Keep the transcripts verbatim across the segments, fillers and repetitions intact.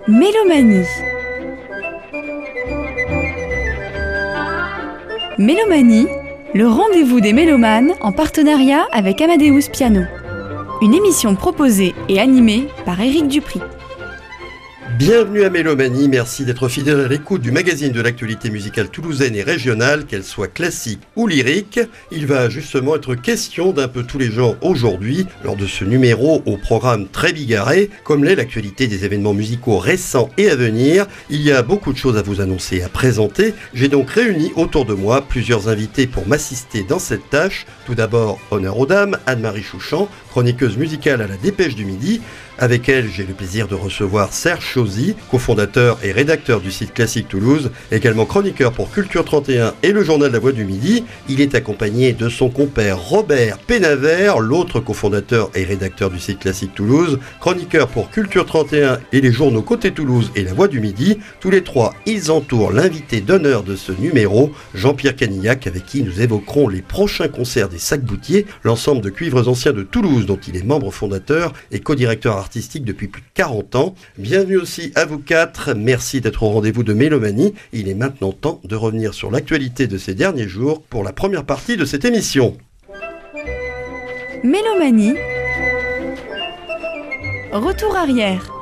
Mélomanie. Mélomanie, le rendez-vous des mélomanes en partenariat avec Amadeus Piano. Une émission proposée et animée par Éric Dupri. Bienvenue à Mélomanie, merci d'être fidèle à l'écoute du magazine de l'actualité musicale toulousaine et régionale, qu'elle soit classique ou lyrique. Il va justement être question d'un peu tous les genres aujourd'hui, lors de ce numéro au programme très bigarré, comme l'est l'actualité des événements musicaux récents et à venir. Il y a beaucoup de choses à vous annoncer et à présenter. J'ai donc réuni autour de moi plusieurs invités pour m'assister dans cette tâche. Tout d'abord, honneur aux dames, Anne-Marie Chouchan, chroniqueuse musicale à la Dépêche du Midi. Avec elle, j'ai le plaisir de recevoir Serge Chauzy, cofondateur et rédacteur du site Classique Toulouse, également chroniqueur pour Culture trente et un et le Journal La Voix du Midi. Il est accompagné de son compère Robert Pénavert, l'autre cofondateur et rédacteur du site Classique Toulouse, chroniqueur pour Culture trente et un et les journaux Côté Toulouse et La Voix du Midi. Tous les trois, ils entourent l'invité d'honneur de ce numéro, Jean-Pierre Canillac, avec qui nous évoquerons les prochains concerts des Sac-Boutiers, l'ensemble de cuivres anciens de Toulouse dont il est membre fondateur et co-directeur artistique artistique depuis plus de quarante ans. Bienvenue aussi à vous quatre, merci d'être au rendez-vous de Mélomanie. Il est maintenant temps de revenir sur l'actualité de ces derniers jours pour la première partie de cette émission. Mélomanie. Retour arrière.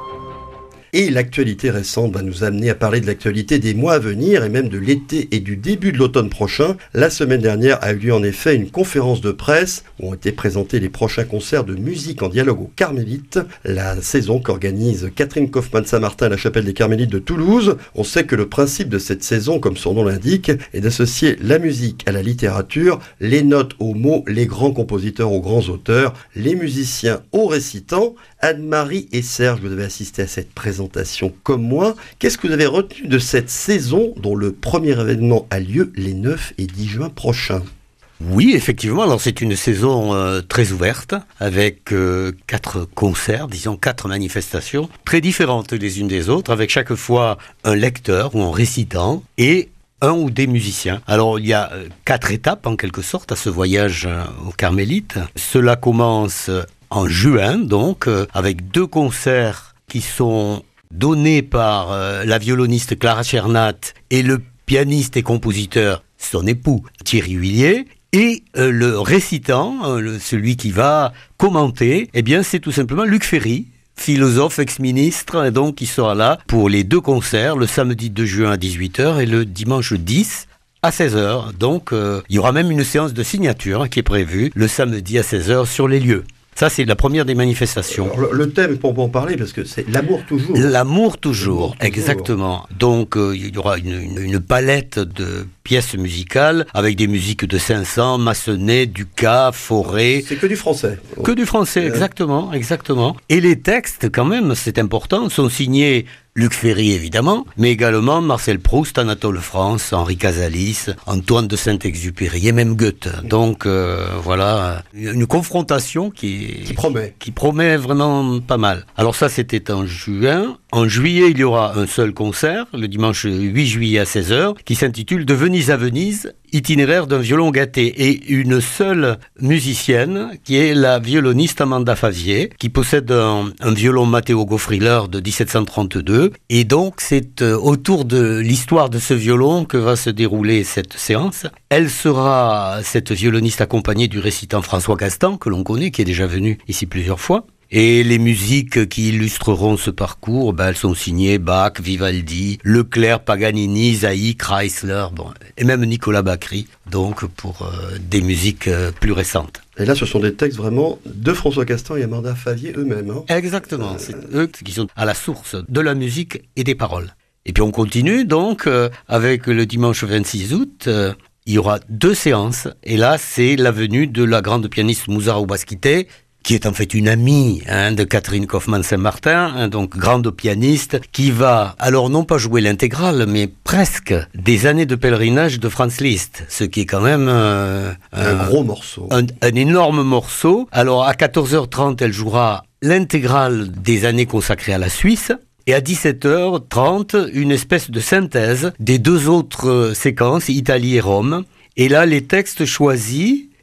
Et l'actualité récente va nous amener à parler de l'actualité des mois à venir et même de l'été et du début de l'automne prochain. La semaine dernière a eu lieu en effet une conférence de presse où ont été présentés les prochains concerts de musique en dialogue aux Carmélites, la saison qu'organise Catherine Kaufmann-Saint-Martin à la Chapelle des Carmélites de Toulouse. On sait que le principe de cette saison, comme son nom l'indique, est d'associer la musique à la littérature, les notes aux mots, les grands compositeurs aux grands auteurs, les musiciens aux récitants. Anne-Marie et Serge, vous avez assisté à cette présentation comme moi. Qu'est-ce que vous avez retenu de cette saison dont le premier événement a lieu les neuf et dix juin prochains ? Oui, effectivement, alors c'est une saison euh, très ouverte, avec euh, quatre concerts, disons quatre manifestations, très différentes les unes des autres, avec chaque fois un lecteur ou un récitant et un ou des musiciens. Alors il y a euh, quatre étapes en quelque sorte à ce voyage euh, aux Carmélites. Cela commence en juin, donc, euh, avec deux concerts qui sont donnés par euh, la violoniste Clara Chernat et le pianiste et compositeur, son époux, Thierry Huillier. Et euh, le récitant, euh, le, celui qui va commenter, eh bien, c'est tout simplement Luc Ferry, philosophe, ex-ministre, et donc qui sera là pour les deux concerts, le samedi deux juin à dix-huit heures et le dimanche dix à seize heures. Donc, euh, il y aura même une séance de signature hein, qui est prévue le samedi à seize heures sur les lieux. Ça, c'est la première des manifestations. Alors, le, le thème, pour en parler, parce que c'est l'amour toujours. L'amour toujours, l'amour toujours. Exactement. Donc, euh, il y aura une, une, une palette de pièces musicales avec des musiques de Saint-Saëns, Massenet, Dukas, Fauré. C'est que du français. Que du français, euh... exactement, exactement. Et les textes, quand même, c'est important, sont signés Luc Ferry, évidemment, mais également Marcel Proust, Anatole France, Henri Casalis, Antoine de Saint-Exupéry et même Goethe. Donc, euh, voilà, une confrontation qui, qui promet. qui promet vraiment pas mal. Alors ça, c'était en juin. En juillet, il y aura un seul concert, le dimanche huit juillet à seize heures, qui s'intitule « De Venise à Venise ». Itinéraire d'un violon gâté et une seule musicienne qui est la violoniste Amanda Favier qui possède un, un violon Matteo Goffriller de dix-sept cent trente-deux et donc c'est euh, autour de l'histoire de ce violon que va se dérouler cette séance. Elle sera, cette violoniste, accompagnée du récitant François Castan que l'on connaît, qui est déjà venu ici plusieurs fois. Et les musiques qui illustreront ce parcours, ben, elles sont signées Bach, Vivaldi, Leclerc, Paganini, Zaï, Chrysler, bon, et même Nicolas Bacri, donc pour euh, des musiques euh, plus récentes. Et là, ce sont des textes vraiment de François Castan et Amanda Favier eux-mêmes. Hein. Exactement, euh... c'est eux qui sont à la source de la musique et des paroles. Et puis on continue donc euh, avec le dimanche vingt-six août. Euh, il y aura deux séances, et là c'est la venue de la grande pianiste Mouzara Oubaskité, qui est en fait une amie hein, de Catherine Kaufmann-Saint-Martin, hein, donc grande pianiste, qui va alors non pas jouer l'intégrale, mais presque des années de pèlerinage de Franz Liszt, ce qui est quand même euh, un, un gros morceau, un, un énorme morceau. Alors à quatorze heures trente, elle jouera l'intégrale des années consacrées à la Suisse. Et à dix-sept heures trente, une espèce de synthèse des deux autres séquences, Italie et Rome. Et là, les textes choisis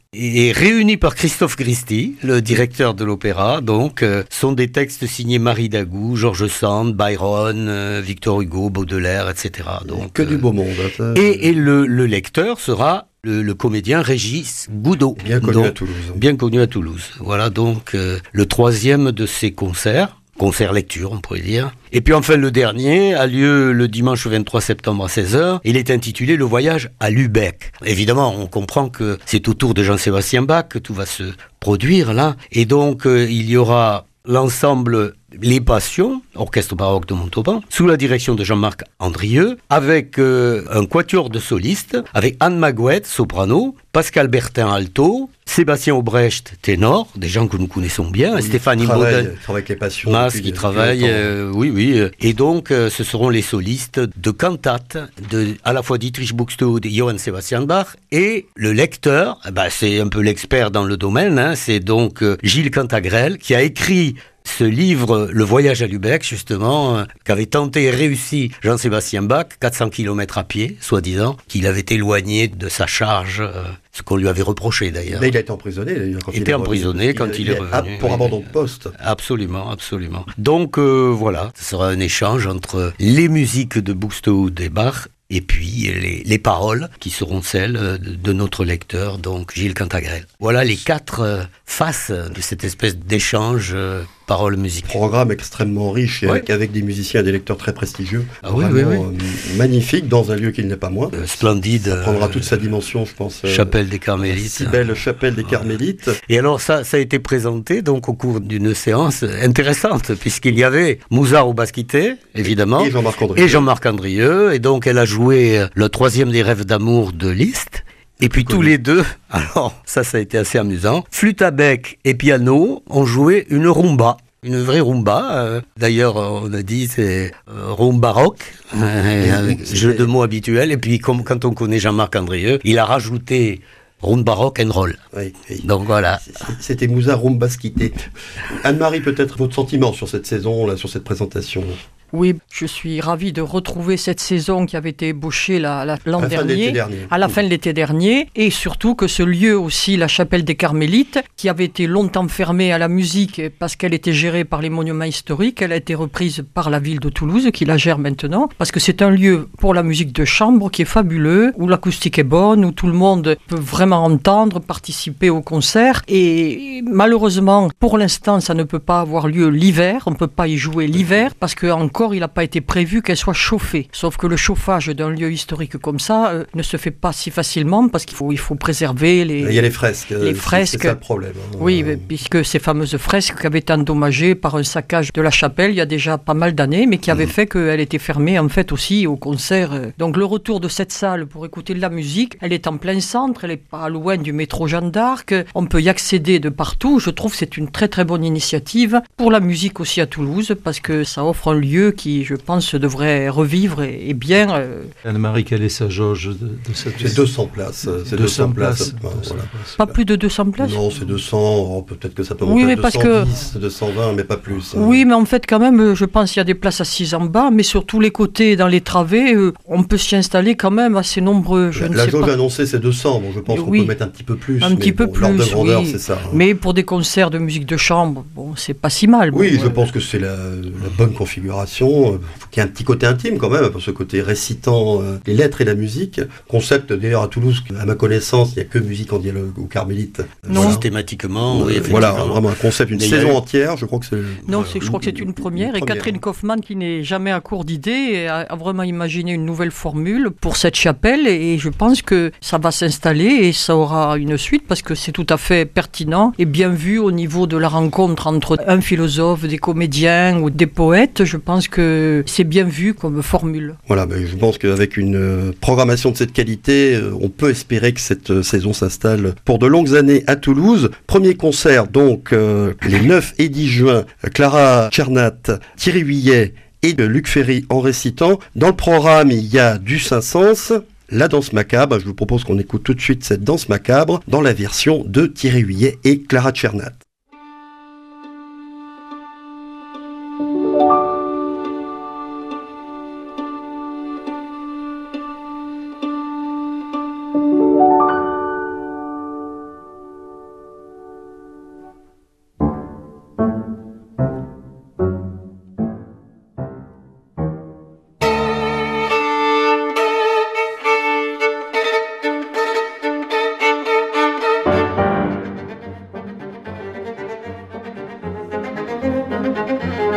et réunis par Christophe Christie, le directeur de l'opéra. Donc, euh, sont des textes signés Marie Dagout, George Sand, Byron, euh, Victor Hugo, Baudelaire, et cetera. Donc, que euh, du beau monde. Ça, et et le, le lecteur sera le, le comédien Régis Goudot. Bien connu donc, à Toulouse. Bien connu à Toulouse. Voilà donc euh, le troisième de ces concerts. Concert lecture, on pourrait dire. Et puis enfin, le dernier a lieu le dimanche vingt-trois septembre à seize heures. Il est intitulé Le voyage à Lübeck. Évidemment, on comprend que c'est autour de Jean-Sébastien Bach que tout va se produire là. Et donc, euh, il y aura l'ensemble Les Passions, orchestre baroque de Montauban, sous la direction de Jean-Marc Andrieux, avec euh, un quatuor de solistes, avec Anne Magouette, soprano, Pascal Bertin, alto, Sébastien Aubrecht, ténor, des gens que nous connaissons bien, oui, Stéphanie Baudin, travaille avec les passions, Mas, qui travaille, euh, oui, oui, et donc euh, ce seront les solistes de cantate, de, à la fois Dietrich Buxtehude et Johann Sebastian Bach, et le lecteur, bah, c'est un peu l'expert dans le domaine, hein, c'est donc euh, Gilles Cantagrel, qui a écrit ce livre, Le voyage à Lübeck, justement, euh, qu'avait tenté et réussi Jean-Sébastien Bach, quatre cents kilomètres à pied, soi-disant, qu'il avait éloigné de sa charge, euh, ce qu'on lui avait reproché d'ailleurs. Mais il a été emprisonné d'ailleurs. Il était emprisonné quand il, il est revenu. Pour abandon de poste. Absolument, absolument. Donc euh, voilà, ce sera un échange entre les musiques de Buxtehude et Bach et puis les, les paroles qui seront celles de, de notre lecteur, donc Gilles Cantagrel. Voilà les quatre euh, faces de cette espèce d'échange euh, paroles-musique. Programme extrêmement riche et ouais. avec, avec des musiciens et des lecteurs très prestigieux. Ah oui, oui, oui. Euh, magnifique, dans un lieu qui n'est pas moins. Euh, splendide. Ça prendra euh, toute sa dimension, je pense. Euh, chapelle des Carmélites. Si belle chapelle des Carmélites. Et alors ça, ça a été présenté donc au cours d'une séance intéressante, puisqu'il y avait Mouzard au basquité, évidemment, et Jean-Marc Andrieux. Et Jean-Marc Andrieux, et donc elle a joué le troisième des rêves d'amour de Liszt. Et puis tous les deux, alors ça, ça a été assez amusant, flûte à bec et piano ont joué une rumba. Une vraie rumba. Euh, d'ailleurs, on a dit c'est euh, rumba rock, euh, avec jeu de mots habituel. Et puis, comme quand on connaît Jean-Marc Andrieux, il a rajouté rumba rock and roll. Oui, oui. Donc voilà. C'était Mouzard Rumba Skité. Anne-Marie, peut-être votre sentiment sur cette saison, là, sur cette présentation. Oui, je suis ravie de retrouver cette saison qui avait été ébauchée la, la, l'an à dernier, dernier, à la fin de l'été dernier, et surtout que ce lieu aussi, la chapelle des Carmélites, qui avait été longtemps fermée à la musique parce qu'elle était gérée par les monuments historiques, elle a été reprise par la ville de Toulouse qui la gère maintenant, parce que c'est un lieu pour la musique de chambre qui est fabuleux, où l'acoustique est bonne, où tout le monde peut vraiment entendre, participer au concert, et malheureusement, pour l'instant, ça ne peut pas avoir lieu l'hiver, on ne peut pas y jouer l'hiver, parce que encore il n'a pas été prévu qu'elle soit chauffée. Sauf que le chauffage d'un lieu historique comme ça euh, ne se fait pas si facilement parce qu'il faut, il faut préserver les... Il y a les fresques. Les fresques. C'est ça le problème. Hein. Oui, euh... puisque ces fameuses fresques qui avaient été endommagées par un saccage de la chapelle il y a déjà pas mal d'années, mais qui avait mmh. fait qu'elle était fermée en fait aussi au concert. Donc le retour de cette salle pour écouter de la musique, elle est en plein centre, elle n'est pas loin du métro Jeanne d'Arc, on peut y accéder de partout. Je trouve que c'est une très très bonne initiative pour la musique aussi à Toulouse parce que ça offre un lieu qui, je pense, devrait revivre et, et bien. Euh... Anne-Marie, quelle est sa jauge de, de cette... C'est deux cents places. C'est deux cents places. places. deux cents voilà. places. Pas plus de deux cents places? Non, c'est deux cents. Oh, peut-être que ça peut monter oui, mais à deux cent dix, que... deux cent vingt, mais pas plus. Hein. Oui, mais en fait, quand même, je pense qu'il y a des places assises en bas, mais sur tous les côtés, dans les travées, euh, on peut s'y installer quand même assez nombreux. Je la ne la sais jauge pas. annoncée, c'est deux cents. Bon, je pense oui. qu'on peut mettre un petit peu plus. Un petit peu bon, plus, l'ordre de grandeur, oui. c'est ça. Hein. Mais pour des concerts de musique de chambre, bon, c'est pas si mal. Oui, bon, je euh... pense que c'est la, la bonne configuration. Il faut qu'il y ait un petit côté intime quand même, pour ce côté récitant euh, les lettres et la musique. Concept d'ailleurs à Toulouse, à ma connaissance, il n'y a que musique en dialogue aux Carmélites. Non, voilà. Systématiquement, oui, euh, Voilà, vraiment un concept, une Mais saison eu... entière, je crois que c'est... Non, c'est, je crois que c'est une première, une et première. Catherine Kaufmann, qui n'est jamais à court d'idées, a, a vraiment imaginé une nouvelle formule pour cette chapelle, et je pense que ça va s'installer et ça aura une suite, parce que c'est tout à fait pertinent et bien vu au niveau de la rencontre entre un philosophe, des comédiens ou des poètes. Je pense que c'est bien vu comme formule. Voilà, ben je pense qu'avec une programmation de cette qualité, on peut espérer que cette saison s'installe pour de longues années à Toulouse. Premier concert, donc, euh, les neuf et dix juin, Clara Tchernat, Thierry Huillet et Luc Ferry en récitant. Dans le programme, il y a du Saint-Saëns, la danse macabre. Je vous propose qu'on écoute tout de suite cette danse macabre dans la version de Thierry Huillet et Clara Tchernat.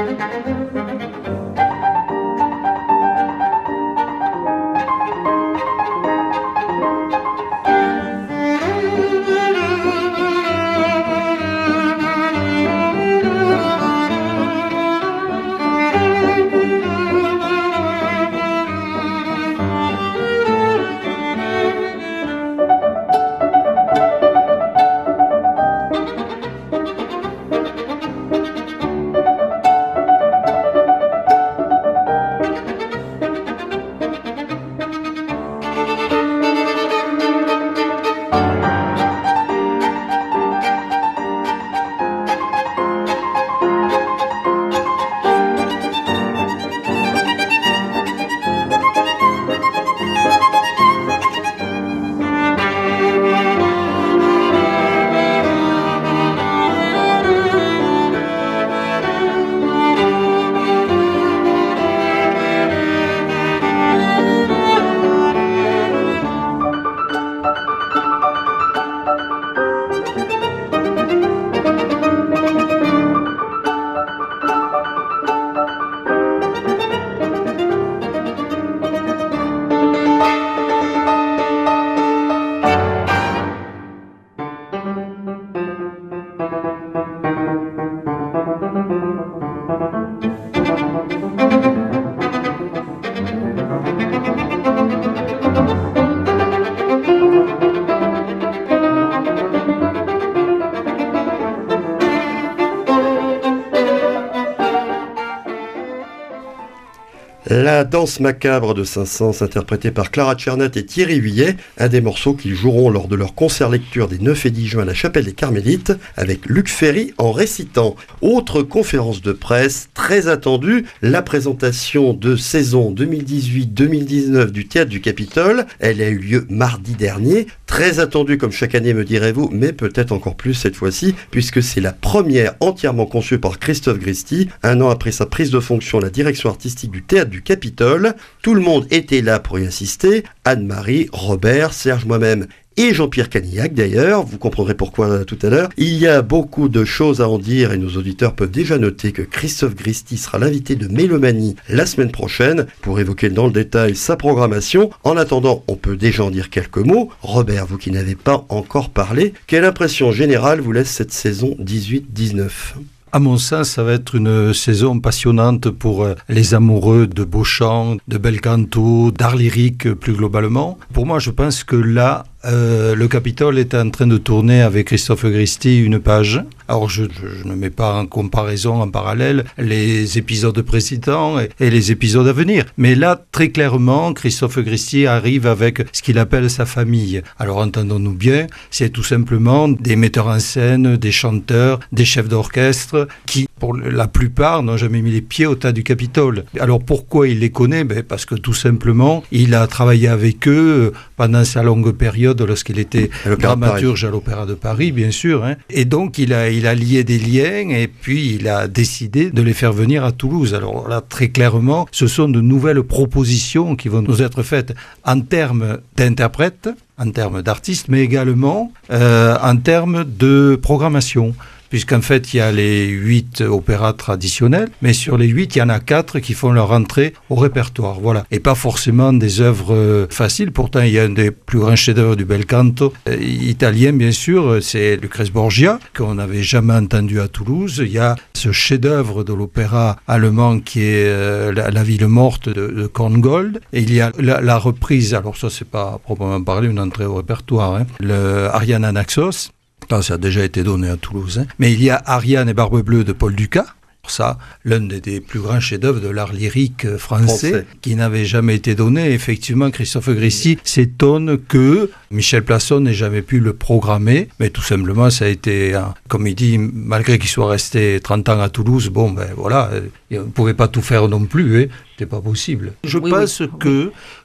La danse macabre de Saint-Saëns, interprétée par Clara Tchernat et Thierry Vuillet, un des morceaux qu'ils joueront lors de leur concert lecture des neuf et dix juin à la Chapelle des Carmélites, avec Luc Ferry en récitant. Autre conférence de presse très attendue, la présentation de saison deux mille dix-huit deux mille dix-neuf du Théâtre du Capitole. Elle a eu lieu mardi dernier, très attendue comme chaque année me direz-vous, mais peut-être encore plus cette fois-ci, puisque c'est la première entièrement conçue par Christophe Gristi, un an après sa prise de fonction à la direction artistique du Théâtre du Capitole. Tout le monde était là pour y assister, Anne-Marie, Robert, Serge, moi-même et Jean-Pierre Canillac d'ailleurs, vous comprendrez pourquoi tout à l'heure. Il y a beaucoup de choses à en dire et nos auditeurs peuvent déjà noter que Christophe Gristi sera l'invité de Mélomanie la semaine prochaine pour évoquer dans le détail sa programmation. En attendant, on peut déjà en dire quelques mots. Robert, vous qui n'avez pas encore parlé, quelle impression générale vous laisse cette saison dix-huit dix-neuf ? À mon sens, ça va être une saison passionnante pour les amoureux de beaux chants, de bel canto, d'art lyrique plus globalement. Pour moi, je pense que là, euh, le Capitole est en train de tourner avec Christophe Gristi une page. Alors, je, je, je ne mets pas en comparaison, en parallèle, les épisodes précédents et, et les épisodes à venir. Mais là, très clairement, Christophe Gristi arrive avec ce qu'il appelle sa famille. Alors, entendons-nous bien, c'est tout simplement des metteurs en scène, des chanteurs, des chefs d'orchestre, qui, pour la plupart, n'ont jamais mis les pieds au Théâtre du Capitole. Alors pourquoi il les connaît ? Ben parce que tout simplement, il a travaillé avec eux pendant sa longue période lorsqu'il était à dramaturge à l'Opéra de Paris, bien sûr. Hein. Et donc, il a, il a lié des liens et puis il a décidé de les faire venir à Toulouse. Alors là, très clairement, ce sont de nouvelles propositions qui vont nous être faites en termes d'interprètes, en termes d'artistes, mais également euh, en termes de programmation. Puisqu'en fait, il y a les huit opéras traditionnels, mais sur les huit, il y en a quatre qui font leur entrée au répertoire, voilà. Et pas forcément des œuvres euh, faciles, pourtant il y a un des plus grands chefs-d'œuvre du bel canto euh, italien, bien sûr, c'est Lucrèce Borgia, qu'on n'avait jamais entendu à Toulouse. Il y a ce chef-d'œuvre de l'opéra allemand qui est euh, la, la ville morte de, de Korngold, et il y a la, la reprise, alors ça c'est pas à proprement parler une entrée au répertoire, hein, le Ariane Anaxos. Ça a déjà été donné à Toulouse. Hein. Mais il y a Ariane et Barbe Bleue de Paul Dukas. Ça, l'un des, des plus grands chefs-d'œuvre de l'art lyrique français, français, qui n'avait jamais été donné. Effectivement, Christophe Gristi s'étonne que Michel Plasson n'ait jamais pu le programmer. Mais tout simplement, ça a été, comme il dit, malgré qu'il soit resté trente ans à Toulouse, bon, ben voilà, il ne pouvait pas tout faire non plus. Hein. C'était pas possible. Je oui, pense oui. que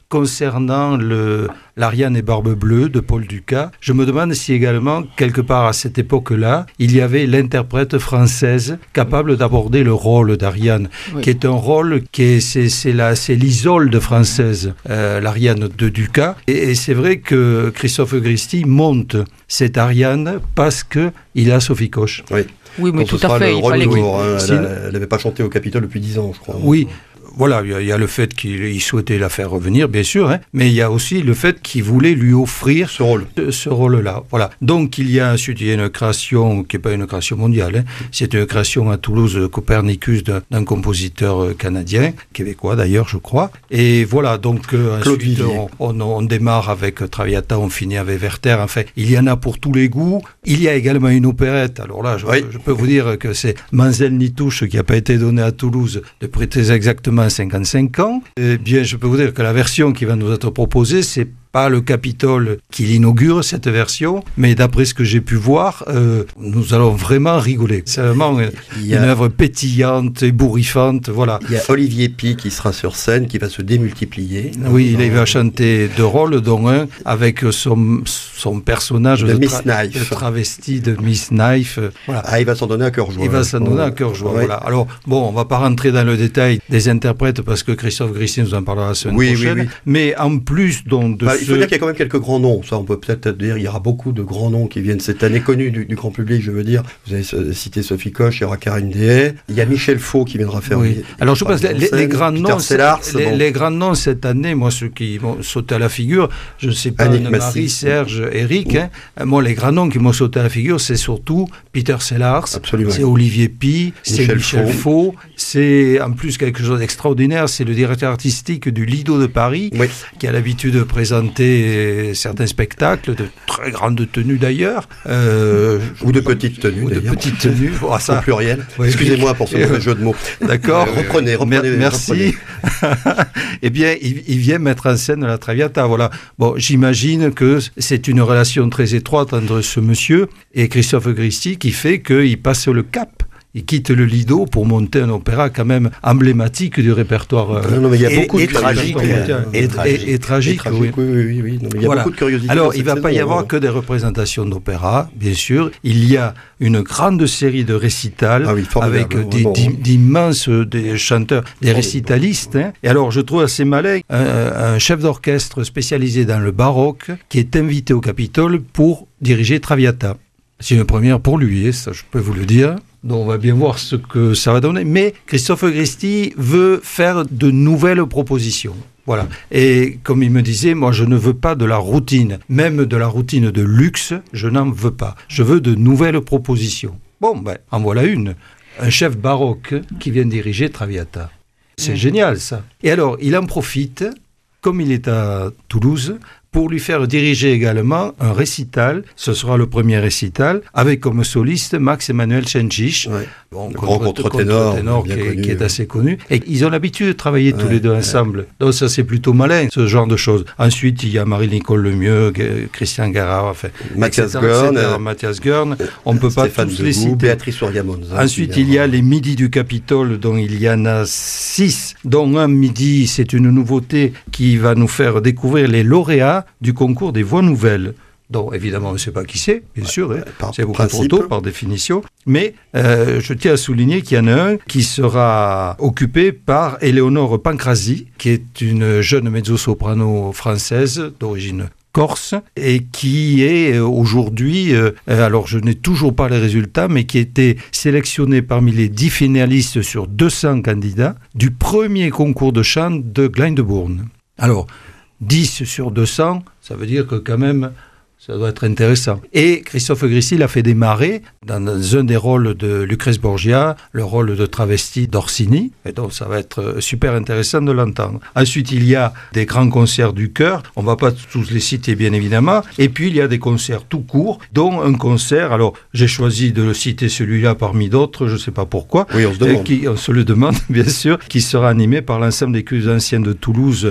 concernant le, l'Ariane et Barbe Bleue de Paul Dukas, je me demande si également, quelque part à cette époque-là, il y avait l'interprète française capable d'aborder le rôle d'Ariane, oui. qui est un rôle qui est, c'est, c'est, la, c'est l'Isolde française, euh, l'Ariane de Dukas. Et, et c'est vrai que Christophe Christie monte cette Ariane parce qu'il a Sophie Coche. Oui, oui mais donc tout à fait. Le il rôle fallait lourd, hein. Elle n'avait pas chanté au Capitole depuis dix ans, je crois. Oui. Voilà, il y, y a le fait qu'il souhaitait la faire revenir, bien sûr, hein, mais il y a aussi le fait qu'il voulait lui offrir ce rôle. Ce, ce rôle-là. Voilà. Donc il y a ensuite il y a une création qui n'est pas une création mondiale, hein, c'est une création à Toulouse, Copernicus, d'un, d'un compositeur canadien, québécois d'ailleurs, je crois. Et voilà, donc euh, ensuite on, on, on démarre avec Traviata, on finit avec Werther. Enfin, il y en a pour tous les goûts. Il y a également une opérette. Alors là, je, oui. je peux vous dire que c'est Manzel Nitouche qui n'a pas été donnée à Toulouse depuis très exactement cinquante-cinq ans. Eh bien, je peux vous dire que la version qui va nous être proposée, c'est pas le Capitole qui l'inaugure, cette version, mais d'après ce que j'ai pu voir, euh, nous allons vraiment rigoler. C'est vraiment une, a, une œuvre pétillante, ébouriffante, voilà. Il y a Olivier Py qui sera sur scène, qui va se démultiplier. Oui, il va chanter deux rôles, dont un avec son, son personnage de, de, Miss tra- Knife. de travesti de Miss Knife. Voilà. Ah, il va s'en donner à cœur joie. Il va s'en donner à cœur joie, oui. Voilà. Alors, bon, on va pas rentrer dans le détail des interprètes, parce que Christophe Christie nous en parlera la semaine oui, prochaine, oui, oui. mais en plus donc, de bah, ce... Il faut dire qu'il y a quand même quelques grands noms, ça on peut peut-être dire, il y aura beaucoup de grands noms qui viennent cette année, connus du, du grand public, je veux dire. Vous avez cité Sophie Coche, il y aura Karine Dehaye, il y a Michel Faux qui viendra faire... Oui. Une, Alors je pense que les, les grands noms, Sellars, les, bon. les grands noms cette année, moi ceux qui m'ont sauté à la figure, je ne sais pas, Marie, Serge, Eric, oui. hein, moi les grands noms qui m'ont sauté à la figure, c'est surtout Peter Sellars, absolument. C'est Olivier Py, c'est Michel, Michel Faux, Faux, c'est en plus quelque chose d'extraordinaire, c'est le directeur artistique du Lido de Paris, oui. qui a l'habitude de présenter certains spectacles, de très grandes tenues d'ailleurs. Euh, ou de petites tenues ou d'ailleurs. De petites tenues, oh, ça. Au pluriel. Oui, Excusez-moi pour ce mauvais jeu de mots. D'accord. Euh, reprenez, reprenez. Merci. Reprenez. Eh bien, il, il vient mettre en scène la Traviata. Voilà. Bon, j'imagine que c'est une relation très étroite entre ce monsieur et Christophe Christie qui fait qu'il passe le cap. Il quitte le Lido pour monter un opéra quand même emblématique du répertoire. Non, non, mais il y a et, beaucoup et de tragique. Et, et, tragique. Et, et tragique, et oui. Oui, oui, oui. Non, mais il y a voilà. beaucoup de curiosité. Alors, il ne va saison, pas y avoir hein. que des représentations d'opéra, bien sûr. Il y a une grande série de récitals ah oui, avec des, d'immenses des chanteurs, des récitalistes. Hein. Et alors, je trouve assez malin un, un chef d'orchestre spécialisé dans le baroque qui est invité au Capitole pour diriger Traviata. C'est une première pour lui, ça je peux vous le dire. Donc on va bien voir ce que ça va donner. Mais Christophe Christie veut faire de nouvelles propositions. Voilà. Et comme il me disait, moi je ne veux pas de la routine. Même de la routine de luxe, je n'en veux pas. Je veux de nouvelles propositions. Bon, ben, en voilà une. Un chef baroque qui vient diriger Traviata. C'est mmh. génial ça. Et alors, il en profite, comme il est à Toulouse, pour lui faire diriger également un récital. Ce sera le premier récital, avec comme soliste Max-Emmanuel Chenchich, ouais. bon, le contre, grand contre-ténor, contre-ténor qui, connu, qui est ouais. assez connu. Et ils ont l'habitude de travailler ouais, tous les deux ouais. ensemble. Donc ça, c'est plutôt malin, ce genre de choses. Ensuite, il y a Marie-Nicole Lemieux, Christian Garard, enfin, Mathias Gurn, euh, Mathias Gurn. On ne peut pas tous les citer. Béatrice Oria-Monza. Ensuite, il y a les Midis du Capitole, dont il y en a six, dont un midi, c'est une nouveauté qui va nous faire découvrir les lauréats du concours des voix nouvelles. Donc, évidemment, on ne sait pas qui c'est, bien ouais, sûr, hein. par c'est beaucoup principe. Trop tôt, par définition. Mais euh, je tiens à souligner qu'il y en a un qui sera occupé par Éléonore Pancrazi, qui est une jeune mezzo-soprano française d'origine corse, et qui est aujourd'hui, euh, alors je n'ai toujours pas les résultats, mais qui était sélectionné parmi les dix finalistes sur deux cents candidats du premier concours de chant de Glyndebourne. Alors, dix sur deux cents, ça veut dire que quand même, ça doit être intéressant. Et Christophe Christie l'a fait démarrer dans un des rôles de Lucrèce Borgia, le rôle de travesti d'Orsini. Et donc, ça va être super intéressant de l'entendre. Ensuite, il y a des grands concerts du chœur. On ne va pas tous les citer, bien évidemment. Et puis, il y a des concerts tout courts, dont un concert. Alors, j'ai choisi de le citer celui-là parmi d'autres, je ne sais pas pourquoi. Oui, on se demande. Qui, on se le demande, bien sûr, qui sera animé par l'ensemble des cuves anciennes de Toulouse,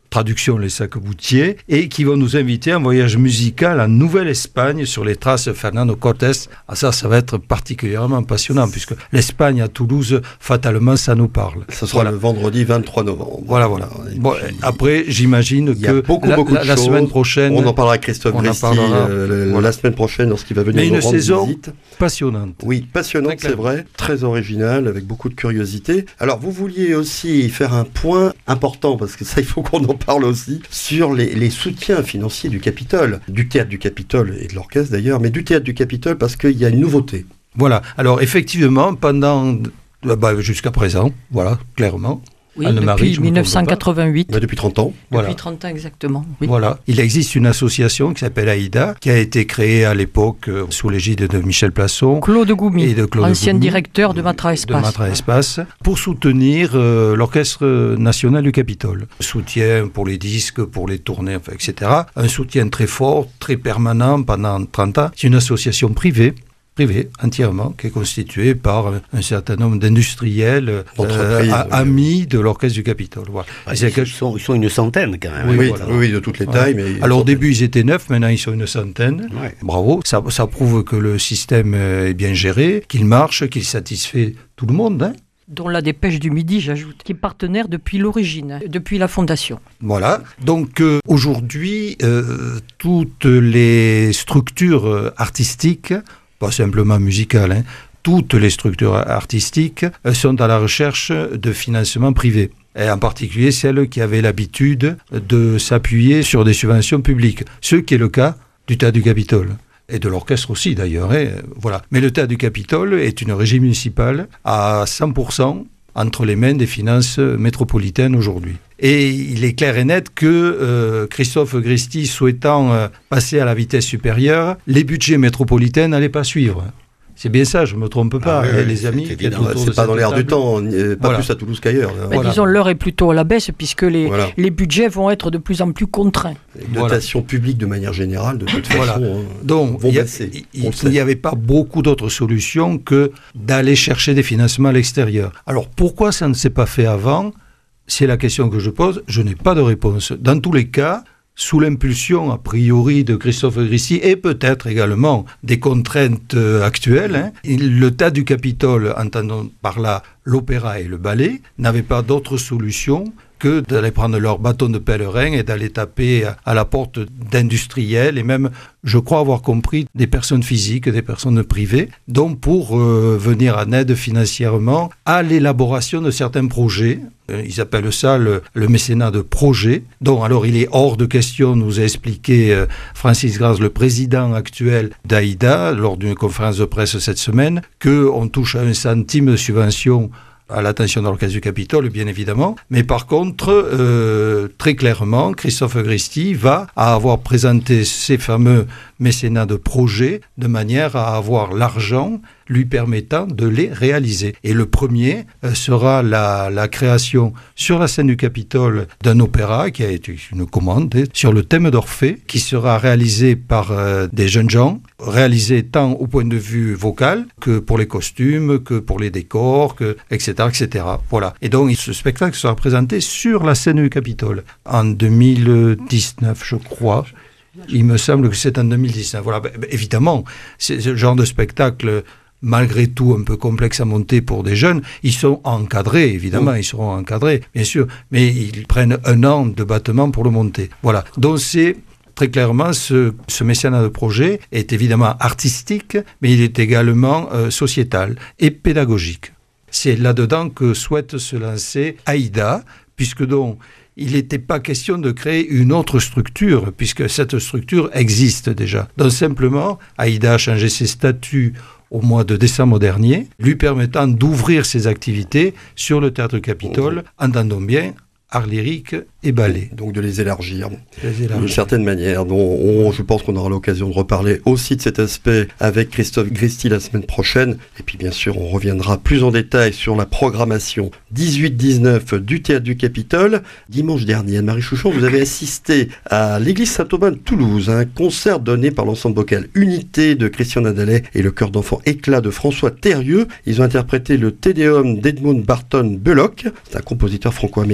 traduction Les Sacs-Boutiers, et qui vont nous inviter à un voyage musical en Nouvelle-Espagne sur les traces de Fernando Cortés. Ah, ça, ça va être particulièrement passionnant, puisque l'Espagne à Toulouse, fatalement, ça nous parle. Ce sera voilà. le vendredi vingt-trois novembre. Voilà, voilà. Bon, puis, après, j'imagine que beaucoup, la, beaucoup la, la semaine prochaine... On en parlera à Christophe Gresti euh, voilà. la semaine prochaine lorsqu'il va venir Mais nous une rendre saison visite. Passionnante. Oui, passionnante, c'est vrai. Très originale, avec beaucoup de curiosité. Alors, vous vouliez aussi faire un point important, parce que ça, il faut qu'on en parle aussi, sur les, les soutiens financiers du Capitole, du Théâtre du Capitole et de l'orchestre d'ailleurs, mais du Théâtre du Capitole parce qu'il y a une nouveauté. Voilà, alors effectivement, pendant, bah, jusqu'à présent, voilà, clairement, oui, depuis mille neuf cent quatre-vingt-huit. Bah, depuis trente ans. Voilà. Depuis trente ans exactement. Oui. Voilà. Il existe une association qui s'appelle AIDA, qui a été créée à l'époque euh, sous l'égide de Michel Plasson. Claude Goumy, et de Claude ancien Goumy, directeur de Matra Espace. De Matra Espace, pour soutenir euh, l'Orchestre National du Capitole. Soutien pour les disques, pour les tournées, enfin, et cetera. Un soutien très fort, très permanent pendant trente ans. C'est une association privée. Privé, entièrement, qui est constitué par un certain nombre d'industriels, euh, amis de l'Orchestre du Capitole. Voilà. Ouais, ils, que... sont, ils sont une centaine quand même. Oui, oui, voilà. oui de toutes les tailles. Ouais. Mais Alors au début, ils étaient neuf, maintenant ils sont une centaine. Ouais. Bravo, ça, ça prouve que le système est bien géré, qu'il marche, qu'il satisfait tout le monde. Hein. Dont la Dépêche du Midi, j'ajoute, qui est partenaire depuis l'origine, depuis la fondation. Voilà. Donc euh, aujourd'hui, euh, toutes les structures artistiques, pas simplement musicales, hein, toutes les structures artistiques sont à la recherche de financement privé. Et en particulier celles qui avaient l'habitude de s'appuyer sur des subventions publiques, ce qui est le cas du Théâtre du Capitole. Et de l'orchestre aussi d'ailleurs. Hein, voilà. Mais le Théâtre du Capitole est une régie municipale à cent pour cent entre les mains des finances métropolitaines aujourd'hui. Et il est clair et net que euh, Christophe Gresti, souhaitant euh, passer à la vitesse supérieure, les budgets métropolitains n'allaient pas suivre. C'est bien ça, je ne me trompe pas, ah, oui, les oui, amis. C'est, c'est pas dans l'air du temps, pas voilà. plus à Toulouse qu'ailleurs. Bah, voilà. Disons, l'heure est plutôt à la baisse, puisque les, voilà. les budgets vont être de plus en plus contraints. Les dotations voilà. publiques, de manière générale, de toute voilà. façon, hein, Donc, vont y a, baisser. Il n'y avait pas beaucoup d'autres solutions que d'aller chercher des financements à l'extérieur. Alors, pourquoi ça ne s'est pas fait avant ? C'est la question que je pose, je n'ai pas de réponse. Dans tous les cas, sous l'impulsion, a priori, de Christophe Gresti, et peut-être également des contraintes euh, actuelles, hein, le Théâtre du Capitole, entendons par là l'opéra et le ballet, n'avait pas d'autre solution que d'aller prendre leur bâton de pèlerin et d'aller taper à la porte d'industriels et même, je crois avoir compris, des personnes physiques, des personnes privées, donc pour euh, venir en aide financièrement à l'élaboration de certains projets. Euh, ils appellent ça le, le mécénat de projet. Donc alors il est hors de question, nous a expliqué euh, Francis Gras, le président actuel d'AIDA, lors d'une conférence de presse cette semaine, qu'on touche à un centime de subvention à l'attention de l'Orchestre du Capitole, bien évidemment. Mais par contre, euh, très clairement, Christophe Gresti va à avoir présenté ces fameux mécénats de projets de manière à avoir l'argent lui permettant de les réaliser. Et le premier euh, sera la, la création sur la scène du Capitole d'un opéra qui a été une commande sur le thème d'Orphée, qui sera réalisé par euh, des jeunes gens, réalisé tant au point de vue vocal que pour les costumes, que pour les décors, que, et cetera, et cetera. Voilà. Et donc, ce spectacle sera présenté sur la scène du Capitole en deux mille dix-neuf, je crois. Il me semble que c'est en deux mille dix-neuf. Voilà. Ben, ben, évidemment, c'est ce genre de spectacle, malgré tout un peu complexe à monter pour des jeunes, ils sont encadrés, évidemment, mmh. ils seront encadrés, bien sûr, mais ils prennent un an de battement pour le monter. Voilà. Donc, c'est très clairement, ce, ce mécénat de projet est évidemment artistique, mais il est également euh, sociétal et pédagogique. C'est là-dedans que souhaite se lancer AIDA, puisque donc, il n'était pas question de créer une autre structure, puisque cette structure existe déjà. Donc simplement, AIDA a changé ses statuts au mois de décembre dernier, lui permettant d'ouvrir ses activités sur le Théâtre Capitole, entendons bien, art lyrique et ballet. Donc de les élargir, les élargir. d'une certaine manière. Bon, on, je pense qu'on aura l'occasion de reparler aussi de cet aspect avec Christophe Gresti la semaine prochaine. Et puis bien sûr, on reviendra plus en détail sur la programmation dix-huit dix-neuf du Théâtre du Capitole. Dimanche dernier, Anne-Marie Chouchon, vous avez assisté à l'église Saint-Aubin de Toulouse, un concert donné par l'ensemble vocal Unité de Christian Nadalet et le chœur d'enfants Éclat de François Thérieux. Ils ont interprété le Te Deum d'Edmund Barton Belloc. C'est un compositeur franco-américain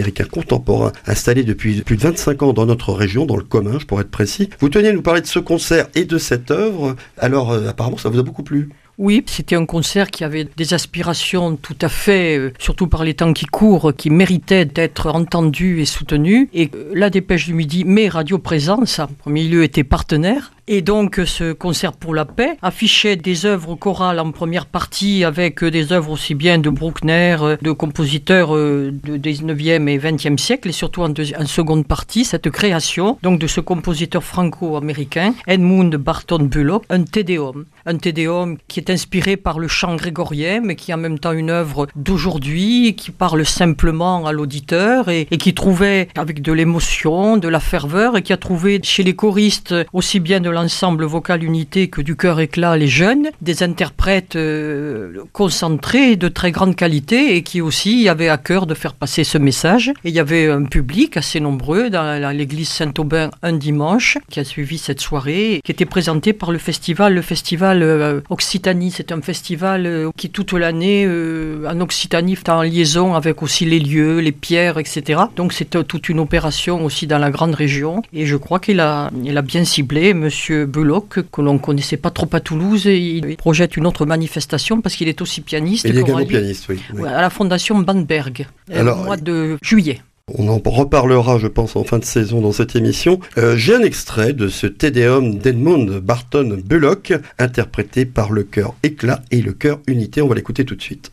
contemporain, installé depuis plus de vingt-cinq ans dans notre région, dans le commun, je pourrais être précis. Vous teniez à nous parler de ce concert et de cette œuvre. Alors, euh, apparemment, ça vous a beaucoup plu. Oui, c'était un concert qui avait des aspirations tout à fait, euh, surtout par les temps qui courent, qui méritaient d'être entendus et soutenus. Et euh, la Dépêche du Midi, mais Radio Présence, en premier lieu, était partenaire. Et donc ce concert pour la paix affichait des œuvres chorales en première partie avec des œuvres aussi bien de Bruckner, de compositeurs du dix-neuvième et vingtième siècle, et surtout en, deuxi- en seconde partie, cette création donc de ce compositeur franco-américain, Edmund Barton Bullock, un Te Deum. Un Te Deum qui est inspiré par le chant grégorien, mais qui est en même temps une œuvre d'aujourd'hui, qui parle simplement à l'auditeur et, et qui trouvait avec de l'émotion, de la ferveur, et qui a trouvé chez les choristes aussi bien de l'ensemble vocal unité que du chœur éclat les jeunes, des interprètes euh, concentrés de très grande qualité et qui aussi avaient à cœur de faire passer ce message. Et il y avait un public assez nombreux dans la, l'église Saint-Aubin un dimanche qui a suivi cette soirée, qui était présenté par le festival, le festival euh, Occitanie. C'est un festival euh, qui toute l'année euh, en Occitanie est en liaison avec aussi les lieux, les pierres, et cetera. Donc c'est euh, toute une opération aussi dans la grande région et je crois qu'il a, il a bien ciblé Monsieur Bullock, que l'on ne connaissait pas trop à Toulouse, et il projette une autre manifestation parce qu'il est aussi pianiste. Il est également pianiste, oui. oui. À la Fondation Bamberg, Alors, au mois de juillet. On en reparlera, je pense, en fin de saison dans cette émission. Euh, j'ai un extrait de ce Te Deum d'Edmund Barton Bullock, interprété par le chœur Éclat et le chœur Unité. On va l'écouter tout de suite.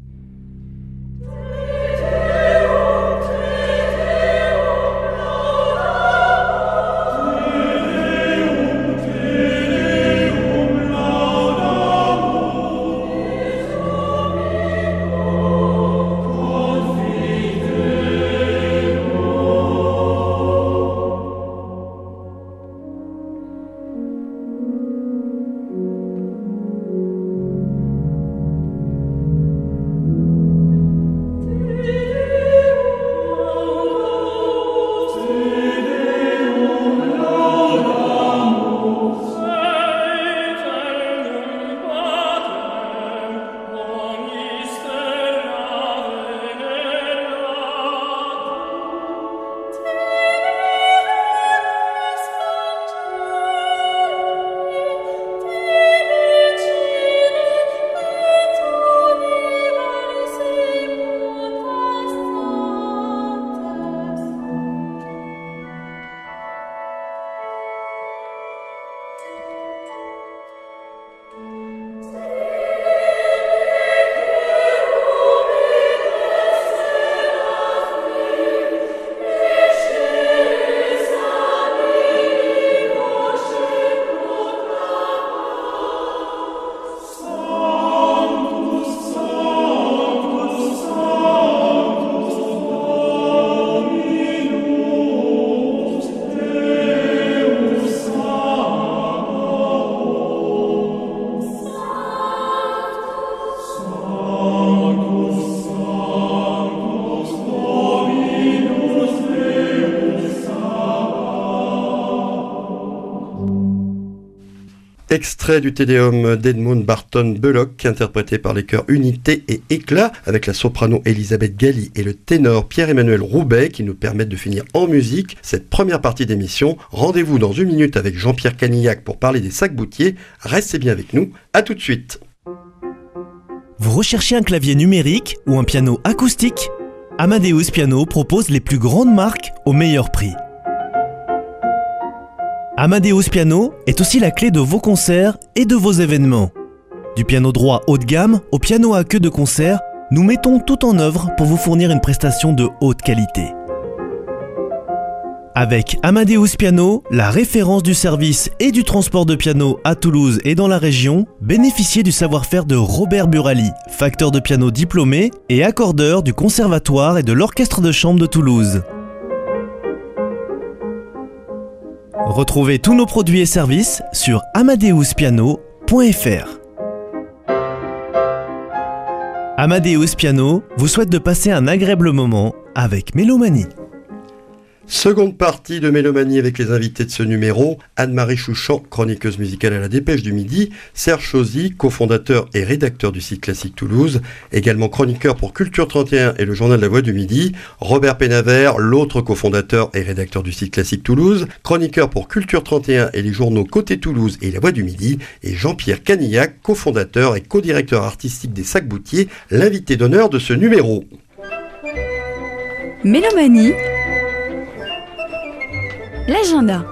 Extrait du Te Deum d'Edmund Barton Bullock, interprété par les chœurs Unité et Éclat, avec la soprano Elisabeth Galli et le ténor Pierre-Emmanuel Roubaix, qui nous permettent de finir en musique cette première partie d'émission. Rendez-vous dans une minute avec Jean-Pierre Canillac pour parler des sacs-boutiers. Restez bien avec nous, à tout de suite. Vous recherchez un clavier numérique ou un piano acoustique ? Amadeus Piano propose les plus grandes marques au meilleur prix. Amadeus Piano est aussi la clé de vos concerts et de vos événements. Du piano droit haut de gamme au piano à queue de concert, nous mettons tout en œuvre pour vous fournir une prestation de haute qualité. Avec Amadeus Piano, la référence du service et du transport de piano à Toulouse et dans la région, bénéficiez du savoir-faire de Robert Burali, facteur de piano diplômé et accordeur du Conservatoire et de l'Orchestre de chambre de Toulouse. Retrouvez tous nos produits et services sur amadeus piano point f r. Amadeus Piano vous souhaite de passer un agréable moment avec Mélomanie. Seconde partie de Mélomanie avec les invités de ce numéro, Anne-Marie Chouchan, chroniqueuse musicale à la Dépêche du Midi, Serge Chauzy, cofondateur et rédacteur du site Classique Toulouse, également chroniqueur pour Culture trente et un et le journal La Voix du Midi, Robert Pénavert, l'autre cofondateur et rédacteur du site Classique Toulouse, chroniqueur pour Culture trente et un et les journaux Côté Toulouse et La Voix du Midi, et Jean-Pierre Canillac, cofondateur et co-directeur artistique des Sacs-Boutiers, l'invité d'honneur de ce numéro. Mélomanie, l'agenda.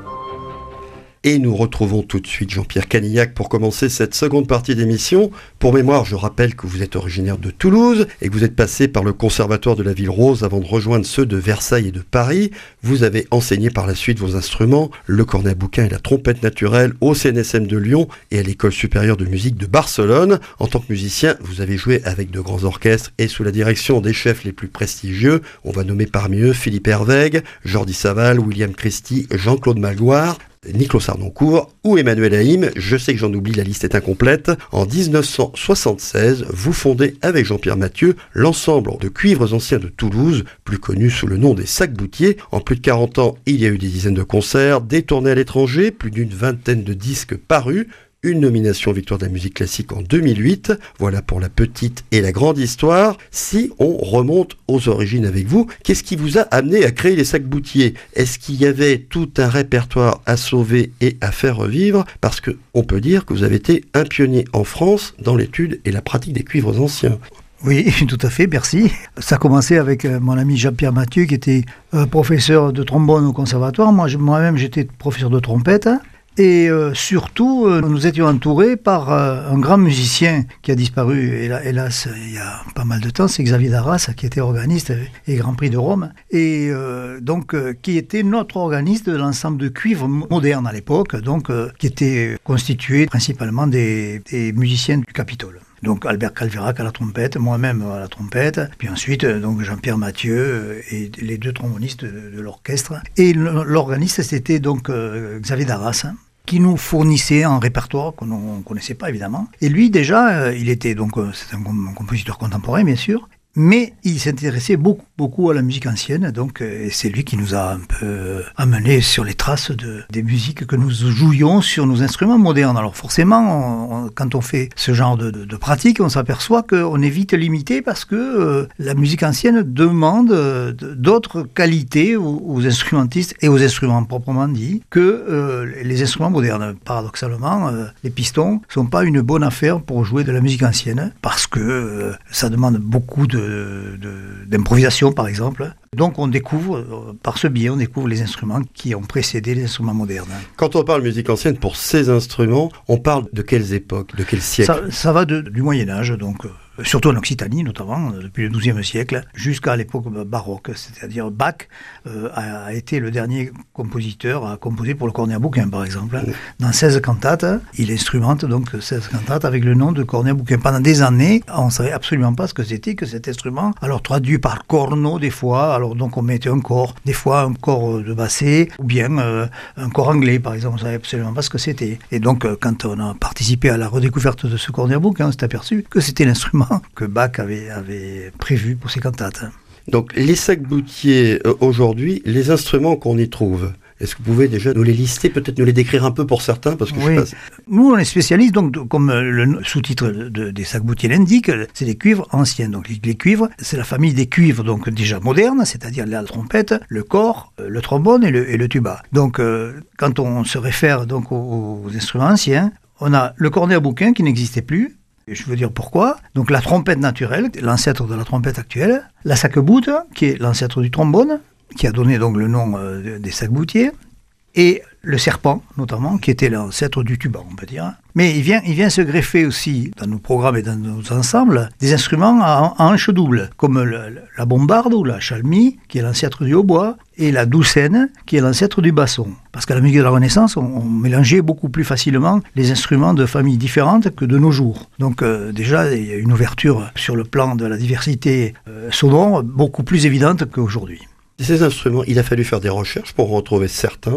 Et nous retrouvons tout de suite Jean-Pierre Canillac pour commencer cette seconde partie d'émission. Pour mémoire, je rappelle que vous êtes originaire de Toulouse et que vous êtes passé par le Conservatoire de la Ville Rose avant de rejoindre ceux de Versailles et de Paris. Vous avez enseigné par la suite vos instruments, le cornet à bouquin et la trompette naturelle au C N S M de Lyon et à l'École supérieure de musique de Barcelone. En tant que musicien, vous avez joué avec de grands orchestres et sous la direction des chefs les plus prestigieux. On va nommer parmi eux Philippe Hervègue, Jordi Saval, William Christie, Jean-Claude Magloire, Niklos Harnoncourt ou Emmanuel Haïm. Je sais que j'en oublie, la liste est incomplète. En dix-neuf cent soixante-seize, vous fondez avec Jean-Pierre Mathieu l'ensemble de cuivres anciens de Toulouse, plus connu sous le nom des Sacs-Boutiers. En plus de quarante ans, il y a eu des dizaines de concerts, des tournées à l'étranger, plus d'une vingtaine de disques parus, une nomination Victoire de la musique classique en deux mille huit. Voilà pour la petite et la grande histoire. Si on remonte aux origines avec vous, qu'est-ce qui vous a amené à créer les Sacs-Boutiers ? Est-ce qu'il y avait tout un répertoire à sauver et à faire revivre ? Parce qu'on peut dire que vous avez été un pionnier en France dans l'étude et la pratique des cuivres anciens. Oui, tout à fait, merci. Ça a commencé avec mon ami Jean-Pierre Mathieu qui était euh, professeur de trombone au conservatoire. Moi, je, moi-même, j'étais professeur de trompette. Et euh, surtout, euh, nous étions entourés par euh, un grand musicien qui a disparu, hélas, il y a pas mal de temps, c'est Xavier Darras, qui était organiste et Grand Prix de Rome, et euh, donc euh, qui était notre organiste de l'ensemble de cuivres modernes à l'époque, donc euh, qui était constitué principalement des, des musiciens du Capitole. Donc Albert Calverac à la trompette, moi-même à la trompette, puis ensuite donc Jean-Pierre Mathieu et les deux trombonistes de, de l'orchestre. Et l'organiste, c'était donc euh, Xavier Darras, hein, qui nous fournissait un répertoire qu'on ne connaissait pas évidemment. Et lui déjà, euh, il était donc, euh, c'est un, un compositeur contemporain bien sûr, mais il s'intéressait beaucoup, beaucoup à la musique ancienne, donc euh, c'est lui qui nous a un peu amené sur les traces de, des musiques que nous jouions sur nos instruments modernes. Alors forcément, on, on, quand on fait ce genre de, de, de pratique, on s'aperçoit qu'on est vite limité parce que euh, la musique ancienne demande euh, d'autres qualités aux, aux instrumentistes et aux instruments proprement dit que euh, les instruments modernes. Paradoxalement, euh, les pistons ne sont pas une bonne affaire pour jouer de la musique ancienne parce que euh, ça demande beaucoup de De, de, d'improvisation par exemple. Donc on découvre, par ce biais, on découvre les instruments qui ont précédé les instruments modernes. Quand on parle musique ancienne, pour ces instruments, on parle de quelles époques, de quel siècle ? Ça, ça va de, du Moyen-Âge, donc euh, surtout en Occitanie notamment, depuis le douzième siècle, jusqu'à l'époque baroque, c'est-à-dire Bach euh, a, a été le dernier compositeur à composer pour le cornet à bouquin par exemple. Mmh. Dans seize cantates, il instrumente donc seize cantates avec le nom de cornet à bouquin. Pendant des années, on ne savait absolument pas ce que c'était que cet instrument, alors traduit par corno des fois, alors donc on mettait un corps, des fois un corps de basset, ou bien euh, un corps anglais par exemple, on ne savait absolument pas ce que c'était. Et donc euh, quand on a participé à la redécouverte de ce cornet à bouquin, on s'est aperçu que c'était l'instrument que Bach avait, avait prévu pour ses cantates. Donc les Sacs-Boutiers euh, aujourd'hui, les instruments qu'on y trouve, est-ce que vous pouvez déjà nous les lister, peut-être nous les décrire un peu pour certains parce que oui. je sais pas... Nous, on est spécialistes, donc, comme le sous-titre de, des Sacs-Boutiers l'indique, c'est des cuivres anciens. Donc les, les cuivres, c'est la famille des cuivres donc déjà modernes, c'est-à-dire la trompette, le cor, le trombone et le, et le tuba. Donc euh, quand on se réfère donc aux, aux instruments anciens, on a le cornet à bouquin qui n'existait plus. Je veux dire pourquoi. Donc la trompette naturelle, l'ancêtre de la trompette actuelle, la sac-boute, qui est l'ancêtre du trombone, qui a donné donc le nom euh, des Sacs-Boutiers, et le serpent, notamment, qui était l'ancêtre du tuba, on peut dire. Mais il vient, il vient se greffer aussi, dans nos programmes et dans nos ensembles, des instruments à, à hanche double, comme le, la bombarde ou la chalmie, qui est l'ancêtre du hautbois, et la doucène, qui est l'ancêtre du basson. Parce qu'à la musique de la Renaissance, on, on mélangeait beaucoup plus facilement les instruments de familles différentes que de nos jours. Donc euh, déjà, il y a une ouverture sur le plan de la diversité euh, sonore beaucoup plus évidente qu'aujourd'hui. Ces instruments, il a fallu faire des recherches pour en retrouver certains.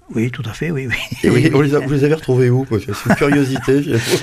Oui, tout à fait, oui, oui. Et oui, on les a, vous les avez retrouvés où? C'est une curiosité.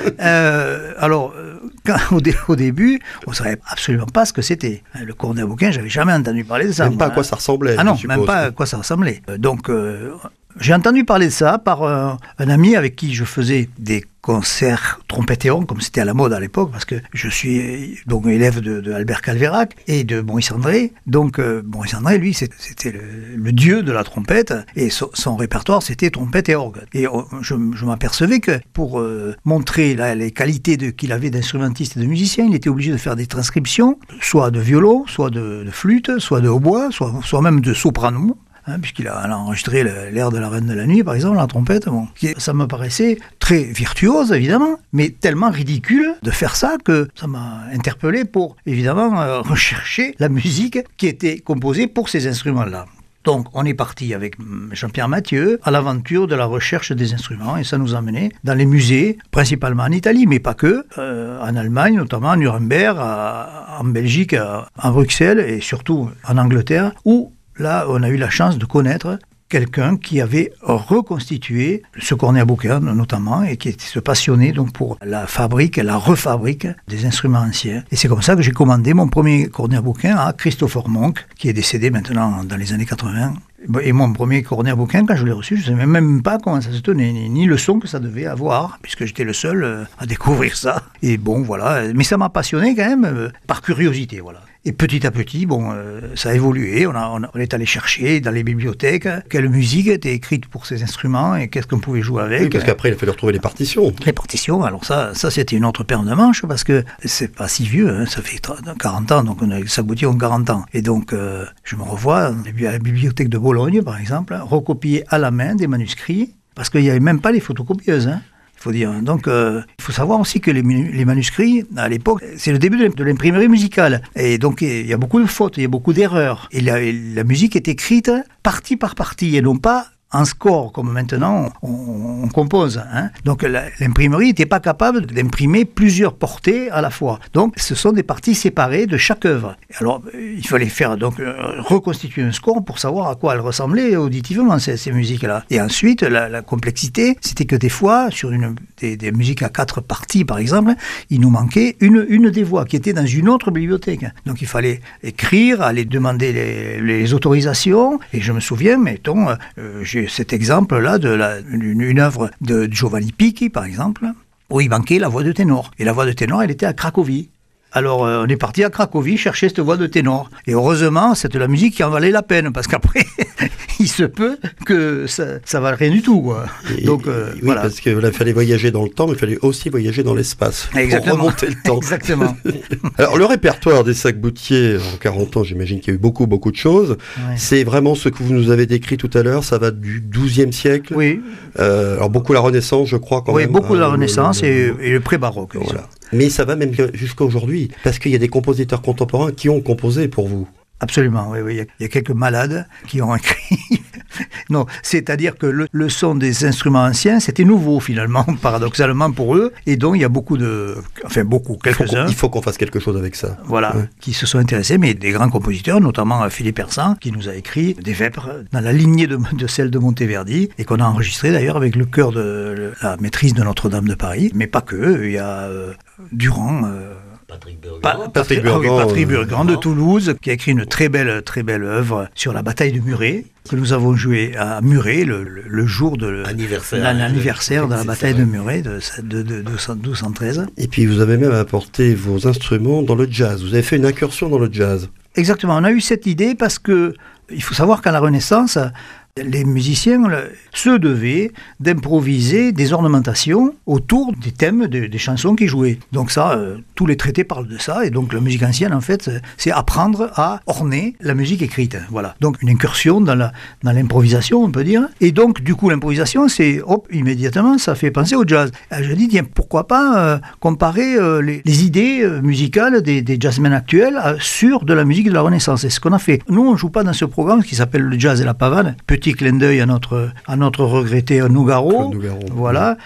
euh, alors, quand, au, dé, au début, on ne savait absolument pas ce que c'était. Le cornet à bouquin, j'avais jamais entendu parler de ça. Même pas à quoi ça ressemblait. Ah non, même pas à quoi ça ressemblait. Donc, euh, j'ai entendu parler de ça par euh, un ami avec qui je faisais des concerts trompette et orgue, comme c'était à la mode à l'époque, parce que je suis donc élève de, de Albert Calvérac et de Maurice André. Donc euh, Maurice André, lui, c'était le, le dieu de la trompette, et so, son répertoire, c'était trompette et orgue. Et oh, je, je m'apercevais que pour euh, montrer là, les qualités de, qu'il avait d'instrumentiste et de musicien, il était obligé de faire des transcriptions, soit de violon, soit de, de flûte, soit de hautbois, soit, soit même de soprano. Hein, puisqu'il a, a enregistré l'air de la Reine de la Nuit, par exemple, la trompette. Bon. Ça me paraissait très virtuose, évidemment, mais tellement ridicule de faire ça que ça m'a interpellé pour, évidemment, euh, rechercher la musique qui était composée pour ces instruments-là. Donc, on est parti avec Jean-Pierre Mathieu à l'aventure de la recherche des instruments, et ça nous a mené dans les musées, principalement en Italie, mais pas que, euh, en Allemagne, notamment à Nuremberg, à, en Belgique, à, à Bruxelles, et surtout en Angleterre, où là, on a eu la chance de connaître quelqu'un qui avait reconstitué ce cornet à bouquin, notamment, et qui se passionnait donc pour la fabrique, la refabrique des instruments anciens. Et c'est comme ça que j'ai commandé mon premier cornet à bouquin à Christopher Monk, qui est décédé maintenant dans les années quatre-vingts. Et mon premier cornet à bouquin, quand je l'ai reçu, je ne savais même pas comment ça se tenait, ni le son que ça devait avoir, puisque j'étais le seul à découvrir ça. Et bon, voilà. Mais ça m'a passionné quand même, par curiosité, voilà. Et petit à petit, bon, euh, ça a évolué. On, a, on, a, on est allé chercher dans les bibliothèques quelle musique était écrite pour ces instruments et qu'est-ce qu'on pouvait jouer avec. Oui, parce qu'après, il a fallu retrouver les partitions. Les partitions, alors ça, ça c'était une autre paire de manches parce que c'est pas si vieux, hein, ça fait quarante ans, donc on a Sabouti ont quarante ans. Et donc, euh, je me revois à la bibliothèque de Bologne, par exemple, recopier à la main des manuscrits, parce qu'il n'y avait même pas les photocopieuses, hein. Faut dire. Donc, euh, il faut savoir aussi que les, les manuscrits, à l'époque, c'est le début de l'imprimerie musicale. Et donc, il y a beaucoup de fautes, il y a beaucoup d'erreurs. Et la, la musique est écrite partie par partie, et non pas en score, comme maintenant on, on compose. Hein. Donc l'imprimerie n'était pas capable d'imprimer plusieurs portées à la fois. Donc ce sont des parties séparées de chaque œuvre. Alors il fallait faire donc reconstituer un score pour savoir à quoi elles ressemblaient auditivement, ces, ces musiques-là. Et ensuite, la, la complexité, c'était que des fois, sur une, des, des musiques à quatre parties par exemple, il nous manquait une, une des voix qui était dans une autre bibliothèque. Donc il fallait écrire, aller demander les, les autorisations. Et je me souviens, mettons, euh, j'ai cet exemple-là d'une une œuvre de Giovanni Picchi, par exemple, où il manquait la voix de ténor. Et la voix de ténor, elle était à Cracovie. Alors, euh, on est parti à Cracovie chercher cette voix de ténor. Et heureusement, c'était la musique qui en valait la peine, parce qu'après, il se peut que ça ne valait rien du tout, quoi. Et, Donc, euh, oui, voilà. Parce qu'il fallait voyager dans le temps, mais il fallait aussi voyager dans l'espace. Exactement. Pour remonter le temps. Exactement. Alors, le répertoire des Sacboutier, en quarante ans, j'imagine qu'il y a eu beaucoup, beaucoup de choses. Ouais. C'est vraiment ce que vous nous avez décrit tout à l'heure, ça va du douzième siècle. Oui. Euh, alors, beaucoup la Renaissance, je crois, quand oui, même. Oui, beaucoup hein, la Renaissance le, le, et, et le pré-baroque. Voilà. Mais ça va même jusqu'à aujourd'hui, parce qu'il y a des compositeurs contemporains qui ont composé pour vous. Absolument, oui, oui. Il y a quelques malades qui ont écrit. Non, c'est-à-dire que le, le son des instruments anciens, c'était nouveau finalement, paradoxalement pour eux, et donc il y a beaucoup de, enfin beaucoup, quelques-uns. Il faut qu'on fasse quelque chose avec ça. Voilà, ouais. Qui se sont intéressés, mais des grands compositeurs, notamment Philippe Hersan, qui nous a écrit des vêpres dans la lignée de, de celle de Monteverdi, et qu'on a enregistré d'ailleurs avec le chœur de la maîtrise de Notre-Dame de Paris, mais pas que, il y a euh, Durand. Euh, Patrick Burgan. Pa- Patrick, Patrick Burgan, Patrick Burgan de Toulouse, qui a écrit une très belle, très belle œuvre sur la bataille de Muret, que nous avons joué à Muret le, le, le jour de l'anniversaire, l'anniversaire de la bataille de Muret de, de, de, de douze cent treize. Et puis vous avez même apporté vos instruments dans le jazz. Vous avez fait une incursion dans le jazz. Exactement. On a eu cette idée parce que il faut savoir qu'à la Renaissance, les musiciens se devaient d'improviser des ornementations autour des thèmes de, des chansons qu'ils jouaient. Donc ça, euh, tous les traités parlent de ça, et donc la musique ancienne, en fait, c'est apprendre à orner la musique écrite. Voilà. Donc une incursion dans, la, dans l'improvisation, on peut dire. Et donc, du coup, l'improvisation, c'est, hop, immédiatement, ça fait penser au jazz. Et je dis, tiens, pourquoi pas euh, comparer euh, les, les idées euh, musicales des, des jazzmen actuels euh, sur de la musique de la Renaissance. C'est ce qu'on a fait. Nous, on ne joue pas dans ce programme qui s'appelle le jazz et la pavane. Petit clin d'œil à notre, à notre regretté Nougaro, Nougaro. voilà.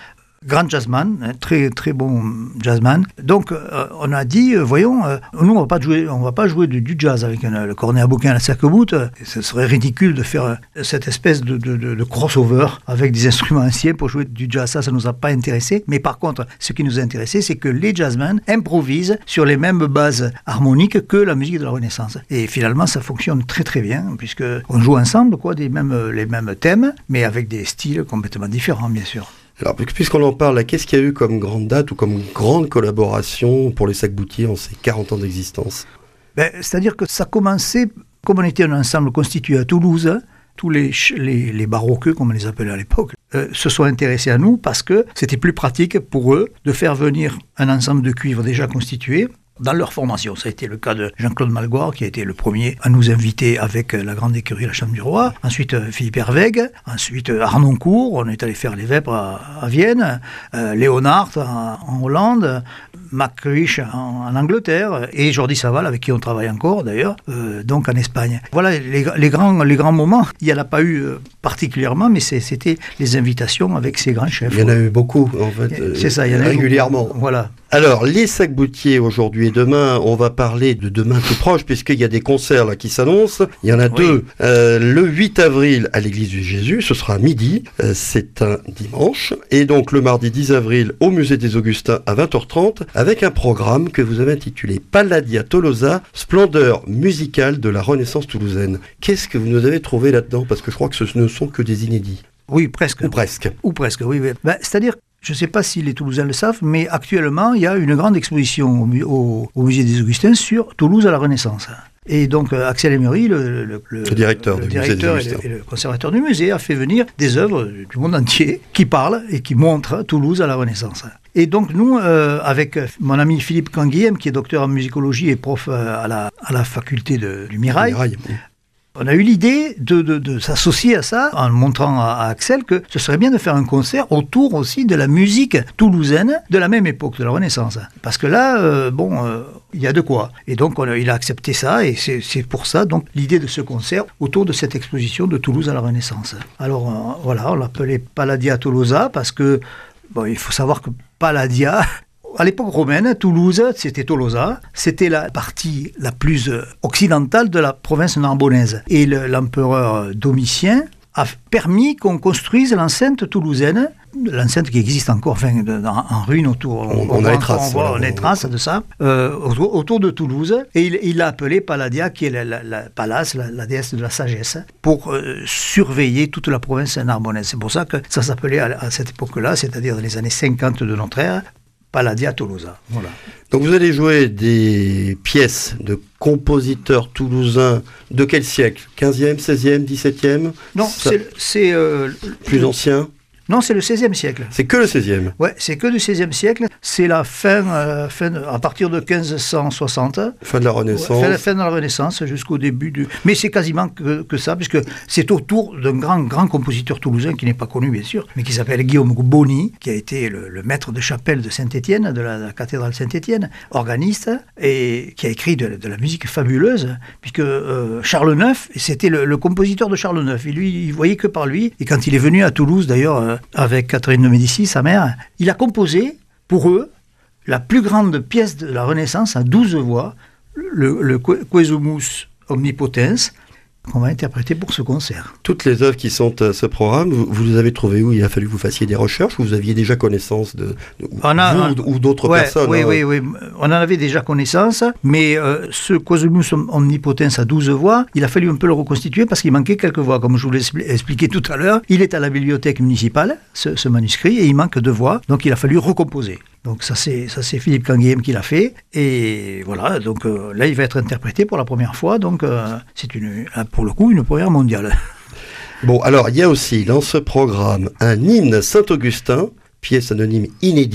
grand jazzman, un très très bon jazzman. Donc euh, on a dit, euh, voyons, euh, nous on va pas jouer, on va pas jouer du, du jazz avec un, le cornet à bouquin à la sac-bout. Euh, ce serait ridicule de faire euh, cette espèce de, de, de, de crossover avec des instruments anciens pour jouer du jazz. Ça, ça nous a pas intéressé. Mais par contre, ce qui nous a intéressé, c'est que les jazzmen improvisent sur les mêmes bases harmoniques que la musique de la Renaissance. Et finalement, ça fonctionne très très bien puisque on joue ensemble, quoi, des mêmes, les mêmes thèmes, mais avec des styles complètement différents, bien sûr. Alors, puisqu'on en parle, là, qu'est-ce qu'il y a eu comme grande date ou comme grande collaboration pour les Sac-Boutier en ces quarante ans d'existence? Ben, c'est-à-dire que ça commençait, comme on était un ensemble constitué à Toulouse, tous les, les, les baroqueux, comme on les appelait à l'époque, euh, se sont intéressés à nous parce que c'était plus pratique pour eux de faire venir un ensemble de cuivres déjà constitué dans leur formation. Ça a été le cas de Jean-Claude Malgoire, qui a été le premier à nous inviter avec la grande écurie La Chambre du Roi. Ensuite, Philippe Hervègue. Ensuite, Arnoncourt. On est allé faire les Vêpres à, à Vienne. Euh, Léonard en, en Hollande. McCrish en, en Angleterre. Et Jordi Saval, avec qui on travaille encore, d'ailleurs, euh, donc en Espagne. Voilà les, les, grands, les grands moments. Il n'y en a pas eu euh, particulièrement, mais c'est, c'était les invitations avec ces grands chefs. Il y en a eu beaucoup, en fait. Euh, c'est ça, il y en a régulièrement. Beaucoup. Voilà. Alors, les Sac-Boutier aujourd'hui et demain, on va parler de demain tout proche, puisqu'il y a des concerts là qui s'annoncent. Il y en a oui. deux. Euh, le huit avril à l'église du Jésus, ce sera à midi, euh, c'est un dimanche. Et donc le mardi dix avril au musée des Augustins à vingt heures trente, avec un programme que vous avez intitulé Palladia Tolosa, splendeur musicale de la Renaissance toulousaine. Qu'est-ce que vous nous avez trouvé là-dedans? Parce que je crois que ce ne sont que des inédits. Oui, presque. Ou presque. Ou presque, oui. oui. Ben, c'est-à-dire, je ne sais pas si les Toulousains le savent, mais actuellement, il y a une grande exposition au, au, au musée des Augustins sur Toulouse à la Renaissance. Et donc, Axel Emery, le, le, le, le directeur, le du directeur musée des et, le, et le conservateur du musée, a fait venir des œuvres du monde entier qui parlent et qui montrent Toulouse à la Renaissance. Et donc, nous, euh, avec mon ami Philippe Canguilhem, qui est docteur en musicologie et prof à la, à la faculté de, du Mirail, Mirail. On a eu l'idée de, de, de s'associer à ça en montrant à, à Axel que ce serait bien de faire un concert autour aussi de la musique toulousaine de la même époque, de la Renaissance. Parce que là, euh, bon, euh, il y a de quoi. Et donc, on a, il a accepté ça et c'est, c'est pour ça, donc, l'idée de ce concert autour de cette exposition de Toulouse à la Renaissance. Alors, euh, voilà, on l'appelait Palladia Tolosa parce que, bon, il faut savoir que Palladia... À l'époque romaine, Toulouse, c'était Tolosa, c'était la partie la plus occidentale de la province narbonnaise. Et le, l'empereur Domitien a permis qu'on construise l'enceinte toulousaine, l'enceinte qui existe encore enfin, en, en ruine autour. On, on, on a les traces. On voit on, les traces de ça, euh, autour, autour de Toulouse. Et il, il l'a appelé Palladia, qui est la, la, la Pallas, la, la déesse de la sagesse, pour euh, surveiller toute la province narbonnaise. C'est pour ça que ça s'appelait à, à cette époque-là, c'est-à-dire dans les années cinquante de notre ère, Palladia Tolosa. Voilà. Donc vous allez jouer des pièces de compositeurs toulousains de quel siècle? quinzième, seizième, dix-septième? Non, ça... c'est... c'est euh, plus le... ancien? Non, c'est le seizième siècle. C'est que le seizième? Ouais, c'est que du seizième siècle. C'est la fin, euh, fin de, à partir de quinze cent soixante. Fin de la Renaissance. Fin, fin de la Renaissance jusqu'au début du... Mais c'est quasiment que, que ça, puisque c'est autour d'un grand, grand compositeur toulousain qui n'est pas connu, bien sûr, mais qui s'appelle Guillaume Bonny, qui a été le, le maître de chapelle de Saint-Étienne, de la, de la cathédrale Saint-Étienne, organiste, et qui a écrit de, de la musique fabuleuse, puisque euh, Charles neuf, c'était le, le compositeur de Charles neuf. Et lui, il voyait que par lui. Et quand il est venu à Toulouse, d'ailleurs, euh, avec Catherine de Médicis, sa mère, il a composé pour eux la plus grande pièce de la Renaissance à douze voix, le, le Quesumus Omnipotens, qu'on va interpréter pour ce concert. Toutes les œuvres qui sont à ce programme, vous, vous les avez trouvées où? Il a fallu que vous fassiez des recherches ou vous aviez déjà connaissance de, de on a, vous on, ou d'autres ouais, personnes? Oui, hein. oui, oui, on en avait déjà connaissance, mais euh, ce Quesumus Omnipotens à douze voix, il a fallu un peu le reconstituer parce qu'il manquait quelques voix, comme je vous l'ai expliqué tout à l'heure. Il est à la bibliothèque municipale, ce, ce manuscrit, et il manque deux voix, donc il a fallu recomposer. Donc ça c'est, ça c'est Philippe Canguilhem qui l'a fait, et voilà, donc euh, là il va être interprété pour la première fois, donc euh, c'est une, pour le coup une première mondiale. Bon, alors il y a aussi dans ce programme un hymne Saint-Augustin, pièce anonyme inédite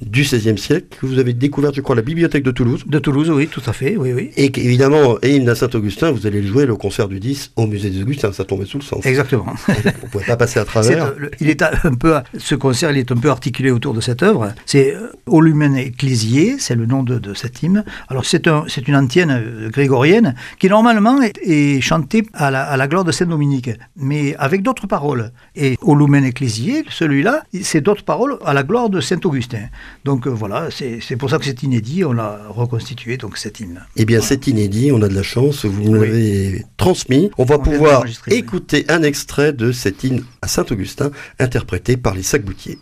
du seizième siècle que vous avez découvert, je crois, à la bibliothèque de Toulouse. De Toulouse, oui, tout à fait, oui, oui. Et évidemment, et hymne à Saint-Augustin, vous allez le jouer le concert du dix au musée des Augustins, ça tombait sous le sens. Exactement. Vous ne pouvez pas passer à travers. C'est, il est un peu, ce concert, il est un peu articulé autour de cette œuvre. C'est Au Lumen Ecclésiae, c'est le nom de, de cet hymne. Alors c'est, un, c'est une antienne grégorienne qui normalement est, est chantée à la, à la gloire de Saint-Dominique, mais avec d'autres paroles. Et Au Lumen Ecclésiae, celui-là, c'est d'autres paroles à la gloire de Saint-Augustin. Donc euh, voilà, c'est, c'est pour ça que c'est inédit, on l'a reconstitué, donc cet hymne. Eh bien, voilà. C'est inédit, on a de la chance, vous nous oui. l'avez transmis. On va on pouvoir écouter oui. un extrait de cet hymne à Saint-Augustin, interprété par les Sacboutiers.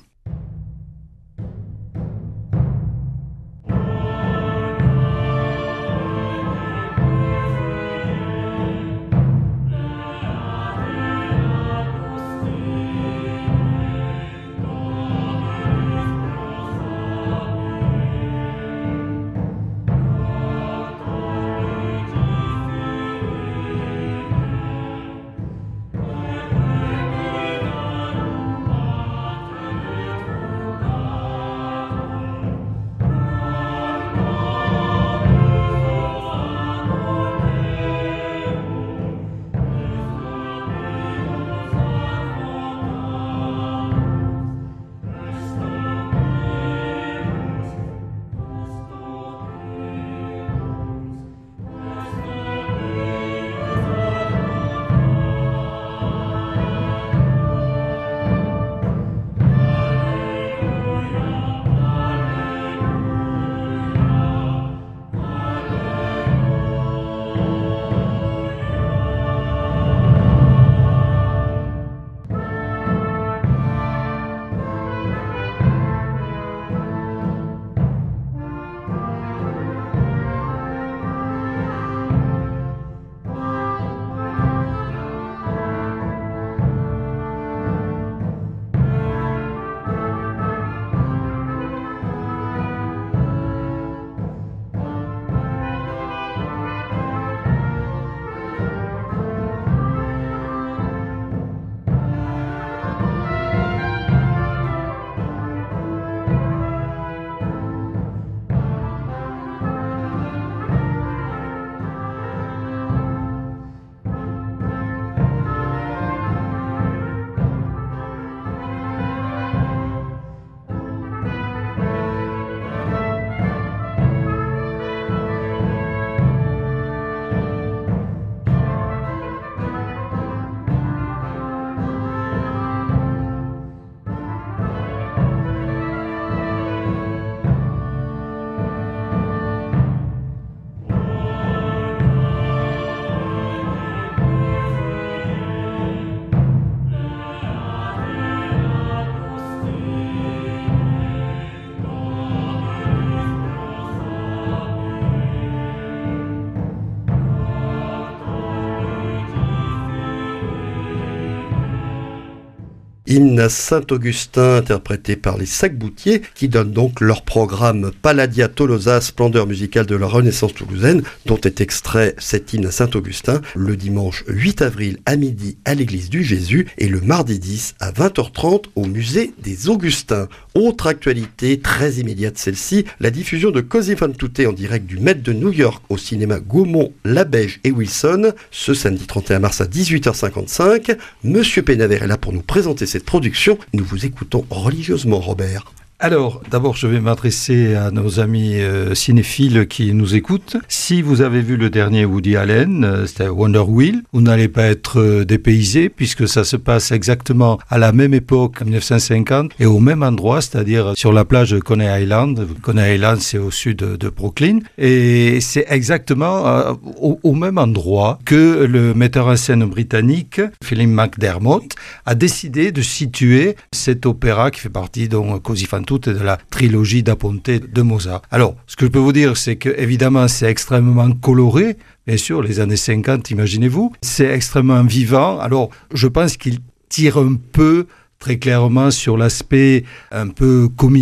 Hymne à Saint-Augustin, interprété par les Sacboutiers, qui donnent donc leur programme Palladia Tolosa, splendeur musicale de la Renaissance toulousaine, dont est extrait cet hymne à Saint-Augustin le dimanche huit avril à midi à l'église du Jésus et le mardi dix à vingt heures trente au musée des Augustins. Autre actualité très immédiate celle-ci, la diffusion de Così fan tutte en direct du Met de New York au cinéma Gaumont, Labège et Wilson, ce samedi trente et un mars à dix-huit heures cinquante-cinq. Monsieur Pénavert est là pour nous présenter cette production. Nous vous écoutons religieusement, Robert. Alors, d'abord, je vais m'adresser à nos amis euh, cinéphiles qui nous écoutent. Si vous avez vu le dernier Woody Allen, euh, c'était Wonder Wheel, vous n'allez pas être euh, dépaysé puisque ça se passe exactement à la même époque, en dix-neuf cent cinquante, et au même endroit, c'est-à-dire sur la plage de Coney Island. Coney Island, c'est au sud de, de Brooklyn. Et c'est exactement euh, au, au même endroit que le metteur en scène britannique, Philip McDermott, a décidé de situer cet opéra qui fait partie de Così fan tutte et de la trilogie Da Ponte de Mozart. Alors, ce que je peux vous dire, c'est que évidemment, c'est extrêmement coloré. Bien sûr, les années cinquante, imaginez-vous. C'est extrêmement vivant. Alors, je pense qu'il tire un peu, très clairement, sur l'aspect un peu comique.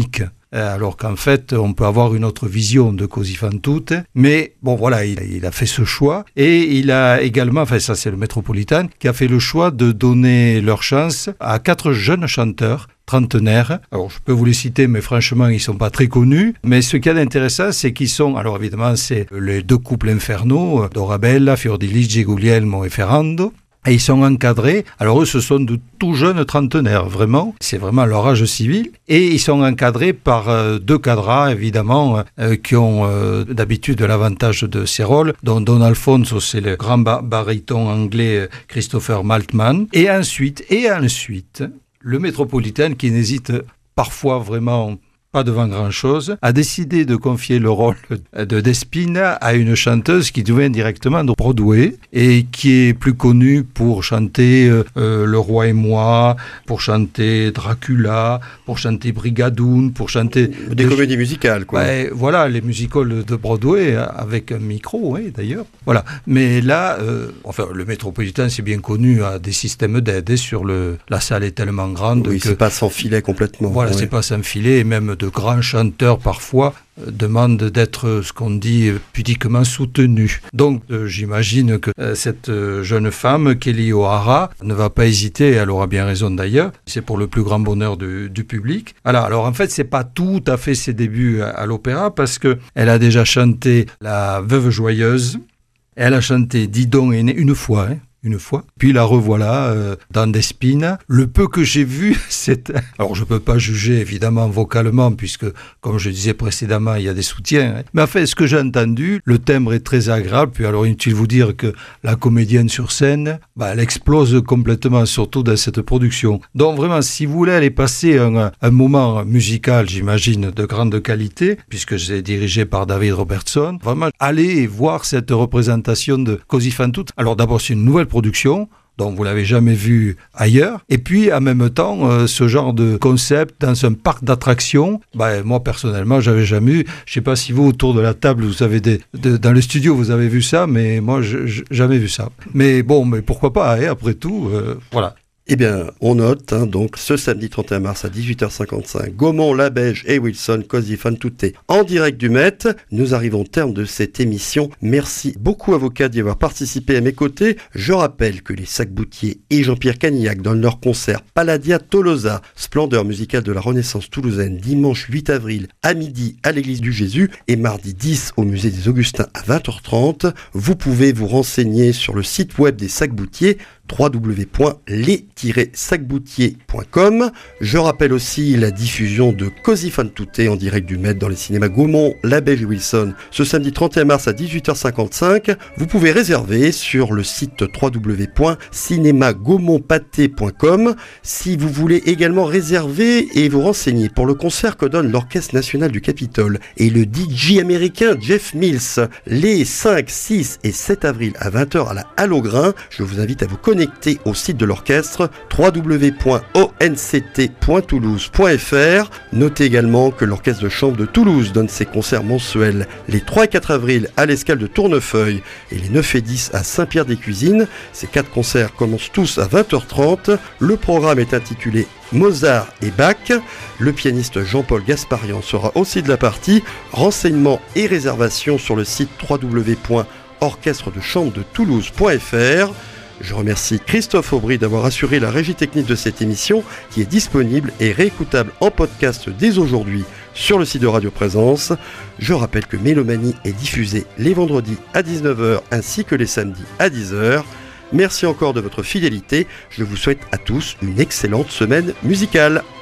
alors qu'en fait, on peut avoir une autre vision de Così fan tutte. Mais bon, voilà, il, il a fait ce choix. Et il a également, enfin ça c'est le Métropolitain, qui a fait le choix de donner leur chance à quatre jeunes chanteurs trentenaires. Alors, je peux vous les citer, mais franchement, ils ne sont pas très connus. Mais ce qu'il y a d'intéressant, c'est qu'ils sont... Alors, évidemment, c'est les deux couples infernaux, Dorabella, Fiordiligi, Guglielmo et Ferrando. Et ils sont encadrés. Alors, eux, ce sont de tout jeunes trentenaires, vraiment. C'est vraiment leur âge civil. Et ils sont encadrés par euh, deux cadras, évidemment, euh, qui ont euh, d'habitude l'avantage de ces rôles, dont Don Alfonso, c'est le grand bar- baryton anglais Christopher Maltman. Et ensuite, et ensuite... le Métropolitain, qui n'hésite parfois vraiment pas devant grand-chose, a décidé de confier le rôle de Despina à une chanteuse qui vient directement de Broadway et qui est plus connue pour chanter euh, Le Roi et moi, pour chanter Dracula, pour chanter Brigadoon, pour chanter... Des de... comédies musicales, quoi. Ben, voilà, les musicals de Broadway, avec un micro, oui, d'ailleurs. Voilà. Mais là, euh, enfin, le Métropolitain, c'est bien connu, a des systèmes d'aide sur le... La salle est tellement grande oui, que... c'est pas sans filet complètement. Voilà, ouais. c'est pas sans filet, et même de grands chanteurs parfois euh, demandent d'être euh, ce qu'on dit euh, pudiquement soutenus. Donc euh, j'imagine que euh, cette euh, jeune femme, Kelly O'Hara, ne va pas hésiter, et elle aura bien raison d'ailleurs, c'est pour le plus grand bonheur du, du public. Alors, alors en fait, c'est pas tout à fait ses débuts à, à l'opéra, parce que elle a déjà chanté La Veuve Joyeuse, elle a chanté Didon est né une fois, hein, une fois. Puis la revoilà euh, dans Despina. Le peu que j'ai vu, c'est... Alors, je ne peux pas juger, évidemment, vocalement, puisque, comme je disais précédemment, il y a des soutiens. Hein. Mais en fait, ce que j'ai entendu, le timbre est très agréable. Puis alors, inutile vous dire que la comédienne sur scène, bah, elle explose complètement, surtout dans cette production. Donc, vraiment, si vous voulez aller passer un, un moment musical, j'imagine, de grande qualité, puisque c'est dirigé par David Robertson, vraiment, allez voir cette représentation de Così fan tutte. Alors, d'abord, c'est une nouvelle production, donc vous l'avez jamais vu ailleurs. Et puis, en même temps, euh, ce genre de concept dans un parc d'attractions, bah, moi, personnellement, j'avais jamais vu. Je sais pas si vous, autour de la table, vous avez des... De, dans le studio, vous avez vu ça, mais moi, je, je, jamais vu ça. Mais bon, mais pourquoi pas, hein, après tout, euh, voilà. Eh bien, on note, hein, donc, ce samedi trente et un mars à dix-huit heures cinquante-cinq, Gaumont, Labège et Wilson, Così fan tutte, en direct du Met. Nous arrivons au terme de cette émission. Merci beaucoup à vos quatre d'y avoir participé à mes côtés. Je rappelle que les Sac-Boutier et Jean-Pierre Canillac donnent leur concert Palladia Tolosa, splendeur musicale de la Renaissance toulousaine, dimanche huit avril à midi à l'église du Jésus et mardi dix au musée des Augustins à vingt heures trente. Vous pouvez vous renseigner sur le site web des Sac-Boutier, w w w point les tiret sac boutier point com. Je rappelle aussi la diffusion de Così fan tutte en direct du Met dans les cinémas Gaumont, Labège et Wilson ce samedi trente et un mars à dix-huit heures cinquante-cinq. Vous pouvez réserver sur le site w w w point cinéma gaumont pâté point com. Si vous voulez également réserver et vous renseigner pour le concert que donne l'Orchestre national du Capitole et le D J américain Jeff Mills les cinq, six et sept avril à vingt heures à la Halle au Grain, je vous invite à vous connecter au site de l'orchestre w w w point o n c t point toulouse point f r. Notez également que l'Orchestre de chambre de Toulouse donne ses concerts mensuels les trois et quatre avril à l'Escale de Tournefeuille et les neuf et dix à Saint-Pierre-des-Cuisines. Ces quatre concerts commencent tous à vingt heures trente. Le programme est intitulé Mozart et Bach. Le pianiste Jean-Paul Gasparian sera aussi de la partie. Renseignements et réservations sur le site w w w point orchestre de chambre de toulouse point f r. Je remercie Christophe Aubry d'avoir assuré la régie technique de cette émission qui est disponible et réécoutable en podcast dès aujourd'hui sur le site de Radio Présence. Je rappelle que Mélomanie est diffusée les vendredis à dix-neuf heures ainsi que les samedis à dix heures. Merci encore de votre fidélité. Je vous souhaite à tous une excellente semaine musicale.